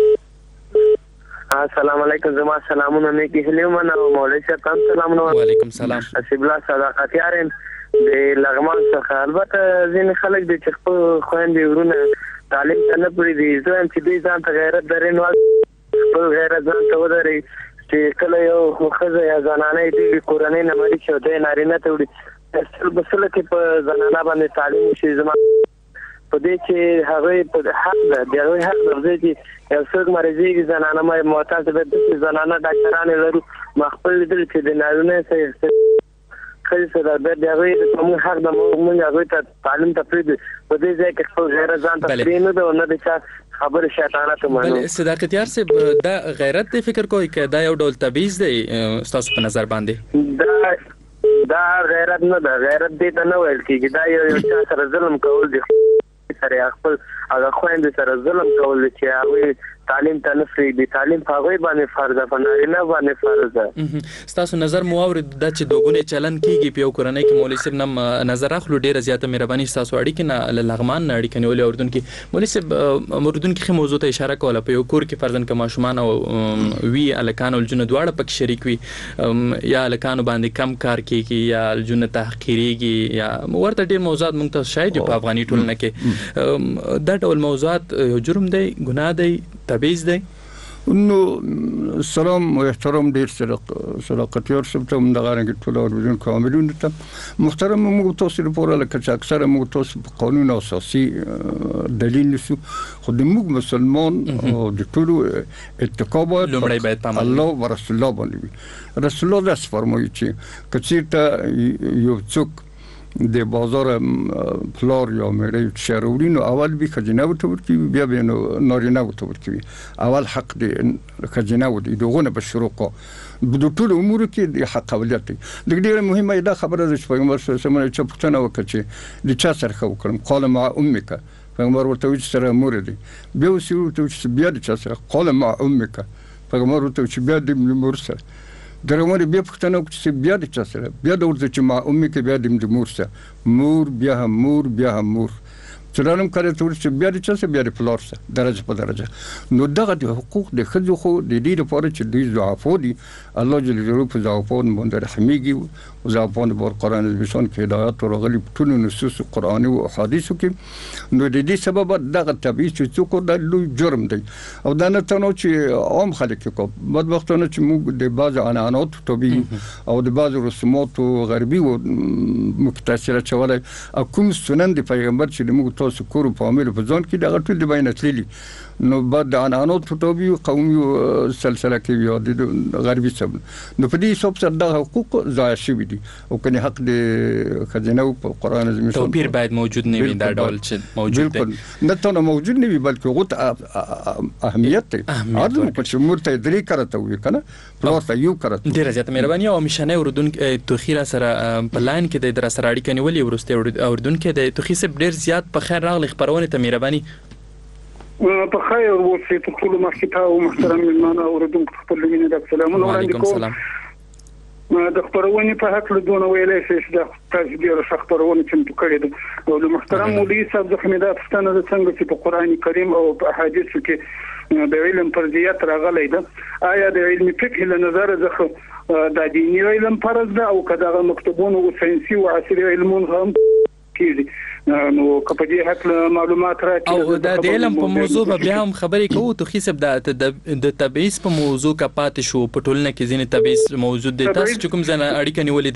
السلام علیکم زما سلامونه مې کې هلیومن او مولوی صاحب تاسو سلامونه. وعلیکم سلام. حسیب الله صداقت یارم د لغمان څخه البته ځین خلک د چخ په خويندې ورونه تعلیم ته نه پوری دي زه هم چې دوی ځان ته غیرت درین وال خپل غیرت ځان ته ودري چې کله یو خزه یا زنانه دې کورنۍ نه مړي شو د نارینه ته وړي اصل بسله کې په زنانه باندې تعلیم شي زما په دې چې هغه په حق ده د هغه حق درځي چې یو څوک مریضي زنانه مې معتاد ده چې زنانه ډاکټرانه لري مخبل دل چې د نارینه سره خلک سره د هغه کوم حق د موږ هغه ته تعلیم ته پریږدي په دې ځای کې خپل غیرت ځان ته پرېنه ده او نه د چا خبر شیطانه ته مانو. بل صداقت یار سے دا غیرت دی فکر کوي چې دا یو ډول تبعیض دی تاسو په نظر باندې دا غیرت نه ده غیرت دې ته نه ویل کېږي دا یو چا سره ظلم کول دي سره خپل هغه خويندې سره ظلم کول چې هغه تعلیم ته نه فري تعلیم په هغه باندې فرض ده نه باندې فرض ده. تاسو نظر مو اورید د چې دوګونه چلن کیږي په یو کورنۍ کې مولوی صاحب نم نظر اخلو ډیره زیاته مهرباني تاسو اړیکې نه لغمان نه اړیکې نیولې اردن کې مولوی صاحب اردن کې موضوع ته اشاره کوله په یو کور کې فرضاً کما شومان او وی الکان او الجن دواړه پک شریک وي یا الکان باندې کم کار کوي یا الجن تحقیریږي یا ورته ډیر موضوعات موږ ته شاید په افغاني ټولنه کې دا ډول موضوعات جرم دی ګناه دی تبعیض دی. نو سلام و احترام ډیر صداقت یار سب ته موږ غواړو ټول اوریدون کاملون ته محترم موږ تاسو لپاره لکه چې اکثره موږ تاسو په قانون اساسي دلیل نشو خو د موږ مسلمان او د ټول اتقابات لومړی باید په الله او رسول الله باندې رسول الله داس فرمایي چې کچېرته یو څوک د بازار فلور یا مېړی شهرولینو اول به خزینه ورته ورکوي بیا به نارینه ورته ورکوي اول حق د خزینه ودی دغه په شروع کو د ټول امور کې د حق اولیت دی د ډیره مهمه دا خبره ده چې پیغمبر صلی الله علیه وسلم چې پښتنه وکړي چې د چا سره خو کړم قال مع امک پیغمبر ورته چې سره امور دي بیا وسو ته بیا د چا سره قال مع امک پیغمبر ورته چې بیا د امور سره درموري بیا پښتنه چې بیا د چا سره بیا د ورته چې ما امي کې بیا د مور سره مور بیا هم مور بیا هم مور څلورم کله چې بیا د چا سره بیا د فلور سره درجه په درجه نو دغه د حقوق د خځو خو د دې لپاره چې دوی ضعفو دي الله جل جلاله په ضعفو باندې رحمېږي او ضعفو په قرآن بشون کې هدایت ورغلي ټول نصوص قرآني او احادیث کې نو د دې سبب دغه تبعیض چې څوک د لوی جرم دی او دا نه تنو چې عام خلک کو بدبختانه چې موږ د بعض عنعنات توبي او د بعض رسومات غربي او مکتسره چولای کوم سنن د پیغمبر چې موږ تاسو کور په عامل په ځان کې دغه ټول د بیانات للی نو بعد عنعنات توبي قومي سلسله کې یو د غربي سب نو په دې حساب سره د حقوق ضایع شوي دي او کني حق د خزینه په قران عظیم توپیر باید موجود نه وي دا ډول چې موجود دی نه ته موجود نه وي بلکې غوت اهمیت دی اردو په شمول ته درې کرته وي کنه پلوټ یو کرته ډیره زیاته مهرباني او مشانه اردن توخیره سره په لاین کې د در سره اړیکه نیولې ورسته اردن کې د توخیسب ډیر زیات په خیر راغلی خبرونه ته مهرباني په خیر اوسې په ټول مخکې او محترم مېلمانه اوریدونکو خپل لمنې د سلامونه وړاندې کوم د خبرونه په حق له دونه ویلې چې د تاسو ډیره خبرونه چې کړې ده او محترم مولوی صاحب د خمیده پښتنه د څنګه چې په قران کریم او په احادیثو کې د علم فرضیات راغلي ده آیا د علم فقه له نظر څخه د دیني علم فرض ده او کداغه مکتوبونه او ساينسي او عصري علوم هم کیږي نو کپدې حق معلومات راکړي او د علم په موضوع به بیا هم خبرې کوو ته خیسب د تبعیض په موضوع کا پات شو په ټولنه کې ځینې تبعیض موجود دي تاسو چې کوم ځنه اړیکه نیولې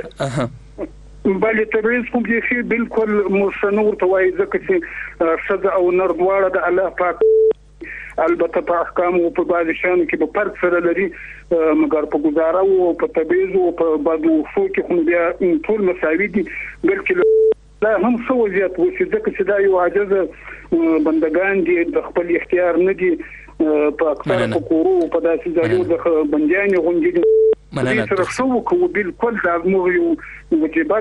ده بل تبعیض کوم چې بالکل مستنور توای ځکه چې شذ او نر دواړه د الله پاک البته په احکام او په بعض شان کې په فرق سره لري مګر په گزاره او په تبعیض او په بعضو خو کې خو بیا ټول مساوي دي بلکې لا هم څو زیات وشي ځکه چې دا یو عاجز بندگان دي د خپل اختیار نه دي په اکثر حقوقو په داسې ځایونو د بنديان غونډې دي سره څو کو بالکل دا موږ یو وجيبه ده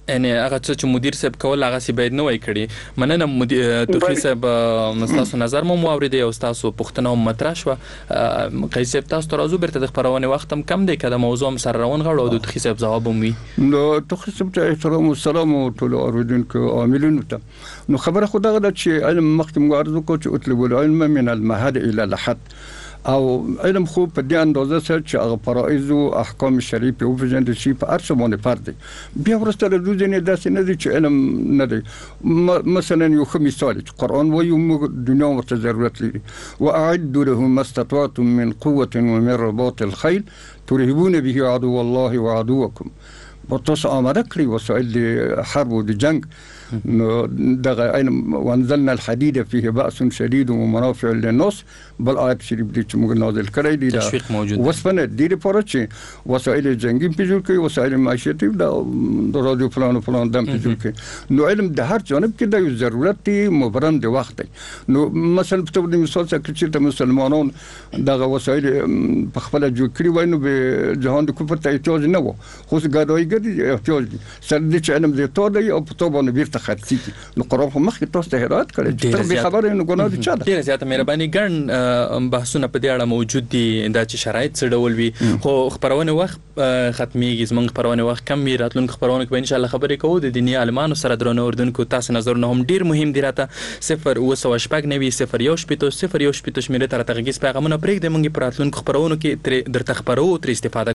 یعنی هغه څه چې مدیر صاحب کول هغه سی باید نه وای کړی. مننه مدیر توخی صاحب، تاسو نظر مو واورید او تاسو پوښتنه هم مطرح شو. قیس صاحب تاسو ترازو برته د خبرونه وخت هم کم دی کده موضوع هم سره روان غړو د توخی صاحب جواب هم وي. نو توخی صاحب ته احترام او سلام ټول اوریدونکو عاملینو ته. نو خبره خو دغه چې علم مخکې مغارزه کو چې اطلب العلم من المهد الى الحد، او علم خو په دې اندازه سره چې هغه فرایض او احکام شریعه په وجه شي په ارڅ باندې فرض دي. بیا ورسته له دوی نه داسې نه دي چې علم نه دی. مثلا یو ښه مثال چې قرآن وایي موږ دنیا ورته ضرورت لري. واعدوا لهم ما استطعتم من قوة ومن رباط الخيل ترهبون به عدو الله وعدوكم. تاسو آماده کړی وسایل د حرب او د جنگ. نو دغه علم وانزلنا الحديد فيه بأس شديد ومنافع للناس بل آیت شریف دی چې موږ نازل کړی دی. تشویق موجود وسپنه د دې لپاره چې وسایل جنگي پیژل کوي، وسایل معیشتي د رادیو فلان فلان دم پیژل کوي. نو علم د هر جانب کې د ضرورت دی مبرم د وخت دی. نو مثلا په توګه مثال څخه چې مسلمانان دغه وسایل په خپل جوړ کړی وای نو به جهان د کوپر ته احتیاج نه و، خو ګډوډي احتیاج دی. سره د علم د تو دی او په تو باندې خرڅي. نو قرآن هم مخکې تاسو ته هدایت کړی چې تر به خبره نه ګناه دي چا ده. ډیره زیاته مهرباني. ګڼ بحثونه په دې اړه موجود دي دا چې شرایط څه ډول وي، خو خبرونه وخت ختميږي. زمونږ خبرونه وخت کم وي. راتلونکي خبرونه کې ان شاء الله خبرې کوو د دیني عالمانو سره. درنو اردوونکو تاسو نظرونه هم ډیر مهم دي. راته 0 شپیتو شمیره تر تغیز پیغامونه پرېږدئ. موږ په راتلونکو خبرونو کې درته خبرو او تر استفاده